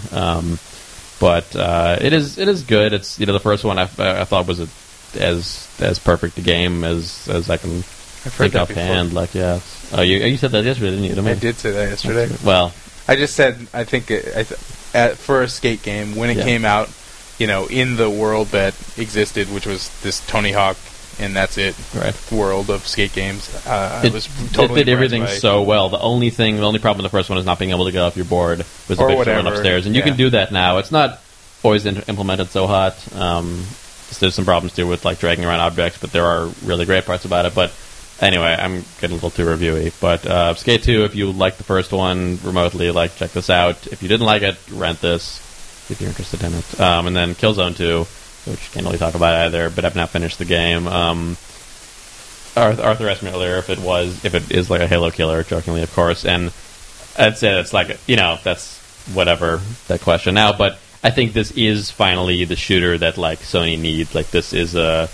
But it is good. It's the first one I thought was as perfect a game as I can think offhand. Like you said that yesterday, didn't you? I did say that yesterday. Well, I just said I think for a skate game when it came out, in the world that existed, which was this Tony Hawk and that's it. Right. World of skate games. It was totally did everything impressed so well. The only problem with the first one is not being able to get off your board with the big one upstairs, and you can do that now. It's not always implemented so hot. There's some problems too with like dragging around objects, but there are really great parts about it. But anyway, I'm getting a little too reviewy. But Skate 2, if you liked the first one remotely, like check this out. If you didn't like it, rent this if you're interested in it. And then Killzone 2, which can't really talk about either, but I've not finished the game. Arthur asked me earlier if it is like a Halo killer, jokingly, of course, and I'd say that's like that's whatever that question now, but I think this is finally the shooter that like Sony needs. Like this is a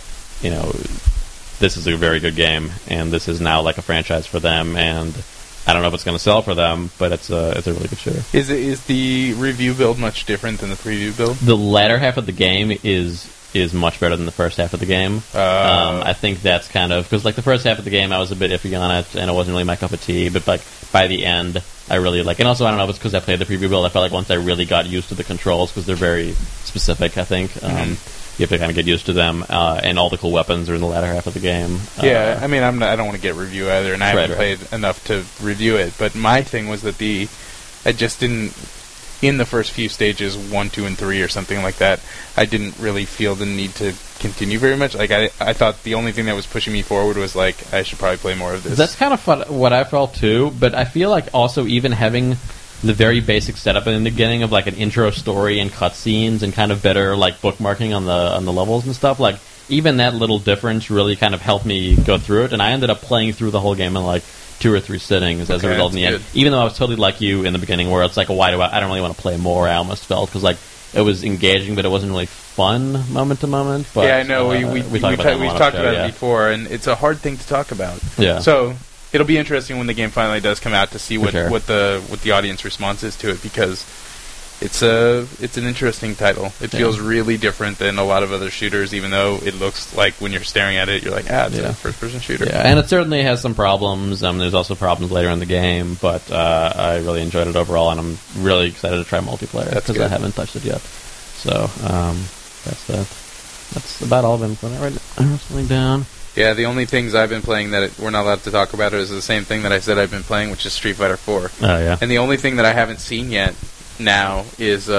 very good game, and this is now like a franchise for them. And I don't know if it's going to sell for them, but it's a really good shooter. Is the review build much different than the preview build? The latter half of the game is much better than the first half of the game. I think that's kind of because like the first half of the game I was a bit iffy on it, and it wasn't really my cup of tea. But like by the end, I really like. And also I don't know if it's because I played the preview build. I felt like once I really got used to the controls because they're very specific. I think you have to kind of get used to them, and all the cool weapons are in the latter half of the game. Yeah, I mean I don't want to get review either, and I haven't played enough to review it. But my thing was that I just didn't. In the first few stages, 1, 2, and 3 or something like that, I didn't really feel the need to continue very much. Like I thought the only thing that was pushing me forward was like I should probably play more of this. That's kind of what I felt too, but I feel like also even having the very basic setup in the beginning of like an intro story and cutscenes and kind of better like bookmarking on the levels and stuff, like even that little difference really kind of helped me go through it, and I ended up playing through the whole game in like 2 or 3 sittings as a result in the end. Even though I was totally like you in the beginning, where it's like, why do I don't really want to play more? I almost felt because like it was engaging, but it wasn't really fun moment to moment. But, yeah, I know we've talked about it before, and it's a hard thing to talk about. Yeah. So it'll be interesting when the game finally does come out to see what the audience response is to it, because it's an interesting title. It feels really different than a lot of other shooters, even though it looks like when you're staring at it, you're like, it's a first-person shooter. Yeah, and it certainly has some problems. There's also problems later in the game, but I really enjoyed it overall, and I'm really excited to try multiplayer because I haven't touched it yet. So that's that. That's about all I've been playing right now. I'm wrestling down. Yeah, the only things I've been playing that we're not allowed to talk about is the same thing that I said I've been playing, which is Street Fighter 4. Oh, yeah. And the only thing that I haven't seen yet now is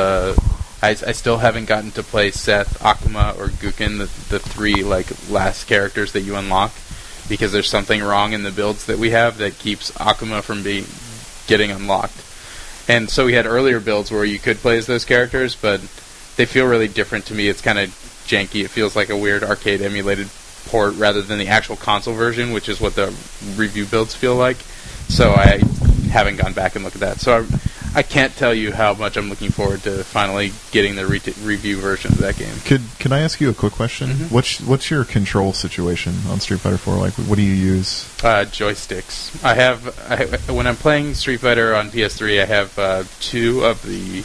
I still haven't gotten to play Seth, Akuma, or Guken, the 3 like last characters that you unlock, because there's something wrong in the builds that we have that keeps Akuma from getting unlocked. And so we had earlier builds where you could play as those characters, but they feel really different to me. It's kind of janky. It feels like a weird arcade emulated port rather than the actual console version, which is what the review builds feel like. So I haven't gone back and looked at that. So I can't tell you how much I'm looking forward to finally getting the review version of that game. Can I ask you a quick question? Mm-hmm. What's your control situation on Street Fighter 4? Like, what do you use? Joysticks. When I'm playing Street Fighter on PS3, I have 2 of the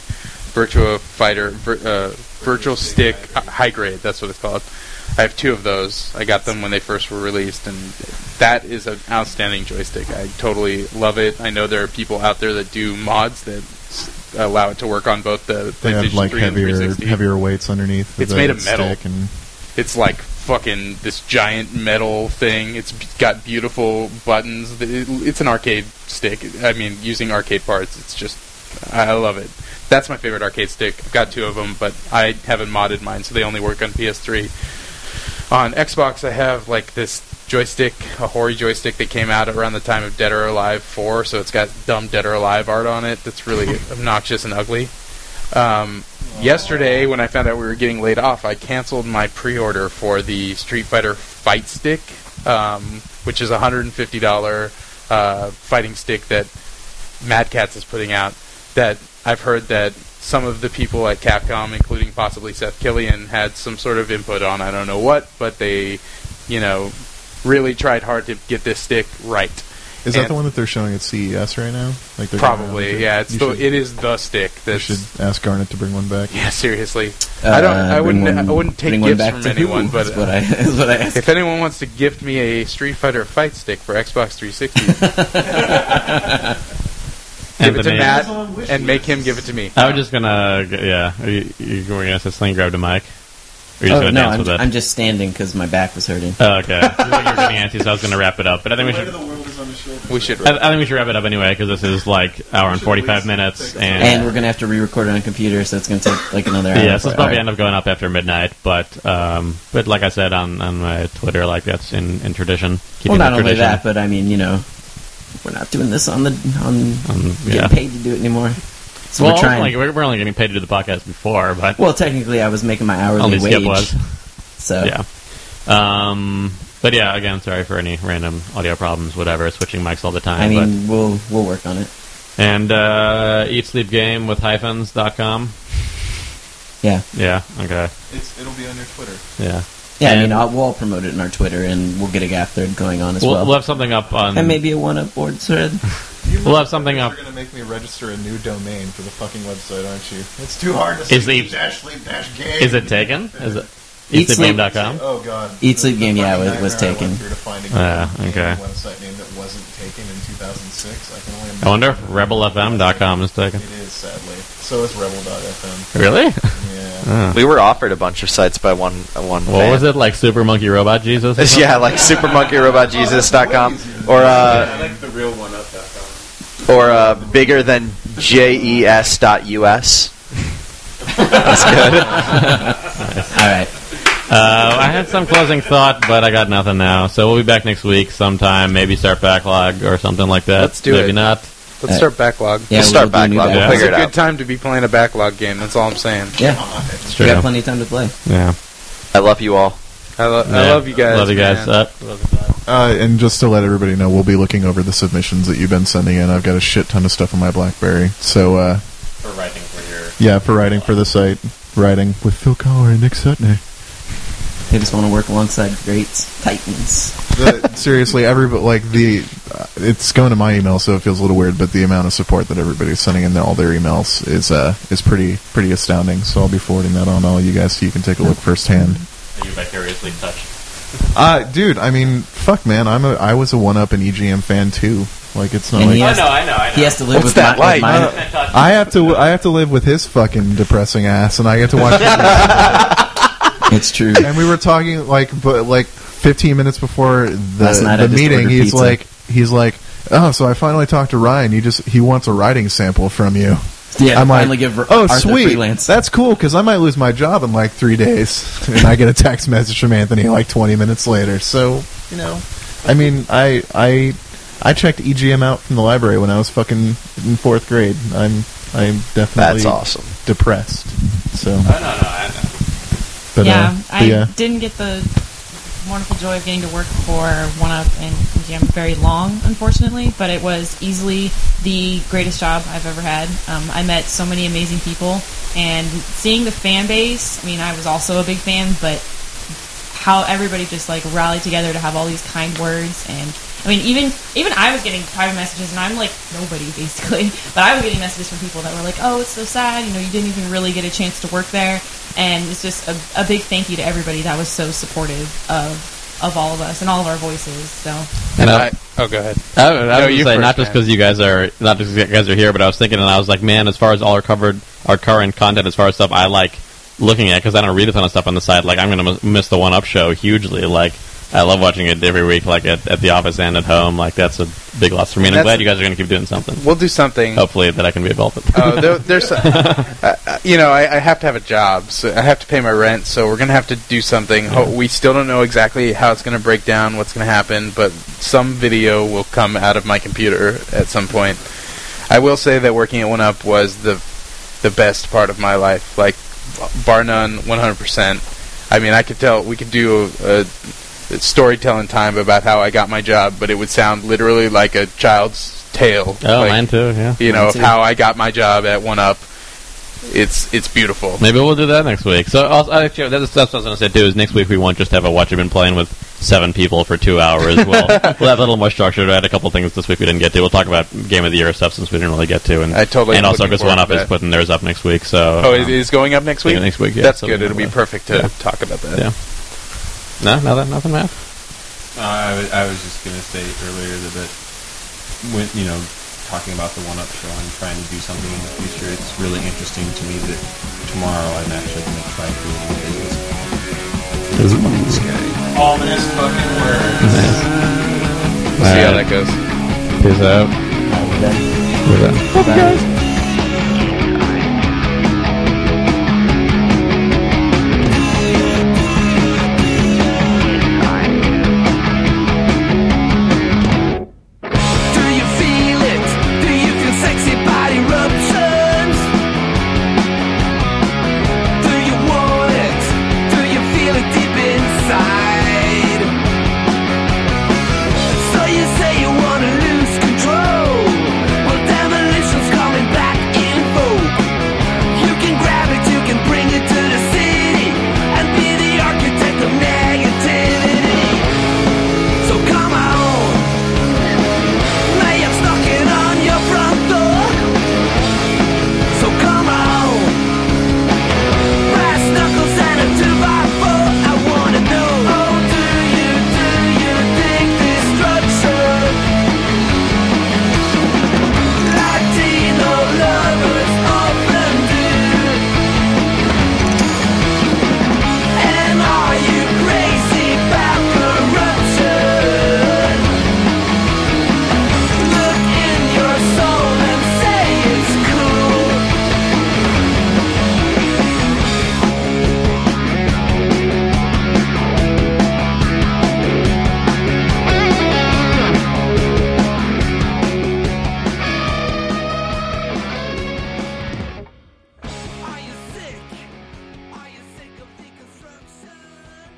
Virtual Stick High Grade. That's what it's called. I have 2 of those. I got them when they first were released, and that is an outstanding joystick. I totally love it. I know there are people out there that do mods that allow it to work on both the PlayStation 3 and 360. Heavier weights underneath. It's made of metal. And it's like fucking this giant metal thing. It's got beautiful buttons. It's an arcade stick. I mean, using arcade parts, it's just... I love it. That's my favorite arcade stick. I've got 2 of them, but I haven't modded mine, so they only work on PS3. On Xbox, I have like this joystick, a Hori joystick that came out around the time of Dead or Alive 4, so it's got dumb Dead or Alive art on it that's really obnoxious and ugly. Yesterday, when I found out we were getting laid off, I canceled my pre-order for the Street Fighter Fight Stick, which is a $150 fighting stick that Mad Catz is putting out, that I've heard that some of the people at Capcom, including possibly Seth Killian, had some sort of input on. I don't know what, but they, really tried hard to get this stick right. Is that the one that they're showing at CES right now? Like probably, yeah. It is the stick. You should ask Garnet to bring one back. Yeah, seriously. I wouldn't take gifts from anyone, but is what I asked. If anyone wants to gift me a Street Fighter Fight Stick for Xbox 360. Give it to Matt and make him give it to me. I was just gonna, Are you going to say something? Grab the mic. Or you're just going to dance with it? I'm just standing because my back was hurting. Oh, okay. You were getting antsy, so I was going to wrap it up. But I think we should. I think we should wrap it up anyway because this is like hour and 45 minutes, and we're going to have to re-record it on a computer, so it's going to take like another hour. Yeah, so it's probably end up going up after midnight. But like I said on my Twitter, like that's in tradition. Well, not only that, but I mean, we're not doing this on getting paid to do it anymore. So we're only getting paid to do the podcast before, but technically, I was making my hourly wage. Skip was. So yeah. But yeah, again, sorry for any random audio problems, whatever. Switching mics all the time. I mean, we'll work on it. And Eat Sleep Game with hyphens.com. Yeah. Yeah. Okay. It'll be on your Twitter. Yeah. Yeah, I mean, we'll all promote it in our Twitter, and we'll get a gaff thread going on as well. We'll have something up on... And maybe a one-up board thread. We'll have something up... You're going to make me register a new domain for the fucking website, aren't you? It's too hard to say Eatsleep-game. Is it taken? Is it... EatSleepGame.com? Oh, God. EatSleepGame, yeah, was taken. Okay. Website name that wasn't taken in 2006. I wonder if RebelFM.com is taken. It is, sadly. So is Rebel.fm. Really? Yeah. We were offered a bunch of sites by one What was it, like Super Monkey Robot Jesus? Yeah, like SuperMonkeyRobotJesus.com. Or, I like the real one up.com. Or, bigger than JES.US. That's good. All right. I had some closing thought, but I got nothing now. So we'll be back next week sometime. Maybe start Backlog or something like that. Let's do Maybe it. not. Let's start Backlog. Yeah, Let's start Backlog. We'll figure it out. It's a good time to be playing a Backlog game. That's all I'm saying. Yeah. It's true. We got plenty of time to play. Yeah. I love you all. I love you guys. Love you guys. And just to let everybody know, we'll be looking over the submissions that you've been sending in. I've got a shit ton of stuff on my BlackBerry. So, for writing for your... Yeah, for writing for the site. Writing with Phil Collar and Nick Sutney. They just want to work alongside greats, titans. Seriously, it's going to my email, so it feels a little weird. But the amount of support that everybody's sending in all their emails is pretty astounding. So I'll be forwarding that on all you guys, so you can take a look firsthand. Are you vicariously touched? Dude, I mean, fuck, man, I was a 1UP and EGM fan too. Like, it's not And like I know. he has to live What's with that like? I have to live with his fucking depressing ass, and I get to watch. It's true. And we were talking like 15 minutes before the meeting. He's like, oh, so I finally talked to Ryan. He wants a writing sample from you. Yeah, I'm finally like, give oh, Arthur sweet, freelance. that's cool because I might lose my job in like 3 days, and I get a text message from Anthony like 20 minutes later. So I mean, I checked EGM out from the library when I was fucking in 4th grade. I'm definitely That's awesome. Depressed. So I know. but, I didn't get the wonderful joy of getting to work for 1UP and EGM very long, unfortunately, but it was easily the greatest job I've ever had. I met so many amazing people, and seeing the fan base, I mean, I was also a big fan, but how everybody just like rallied together to have all these kind words. And I mean, even I was getting private messages, and I'm like nobody basically, but I was getting messages from people that were like, oh, it's so sad, you didn't even really get a chance to work there. And it's just a big thank you to everybody that was so supportive of all of us and all of our voices. So, go ahead. I was say not just because you guys are here, but I was thinking, and I was like, man, as far as all our current content, as far as stuff I like looking at, because I don't read a ton of stuff on the side. Like, I'm going to miss the 1UP show hugely. Like, I love watching it every week, like at the office and at home. Like, that's a big loss for me. And I'm glad you guys are going to keep doing something. We'll do something. Hopefully that I can be involved with. There's I have to have a job, so I have to pay my rent, so we're going to have to do something. Yeah. We still don't know exactly how it's going to break down, what's going to happen, but some video will come out of my computer at some point. I will say that working at 1UP was the best part of my life, like, bar none, 100%. I mean, I could tell, we could do a storytelling time about how I got my job, but it would sound literally like a child's tale. Oh, like, mine too, yeah. Of how I got my job at 1UP. It's beautiful. Maybe we'll do that next week. So, actually, that's what I was going to say too. Is next week we won't just have a What You've Been Playing with 7 people for 2 hours. We'll have a little more structure. I had a couple things this week we didn't get to. We'll talk about Game of the Year stuff since we didn't really get to. And also because 1UP is putting theirs up next week. So it is going up next week. Yeah, next week, yeah. That's good. It'll be perfect to talk about that. Yeah. No, nothing, Matt. I was just going to say earlier that when talking about the 1UP show and trying to do something in the future, it's really interesting to me that tomorrow I'm actually going to try to do a business. Ominous fucking words. Nice. We'll see how that goes. Peace out. We're done. We're done. Bye.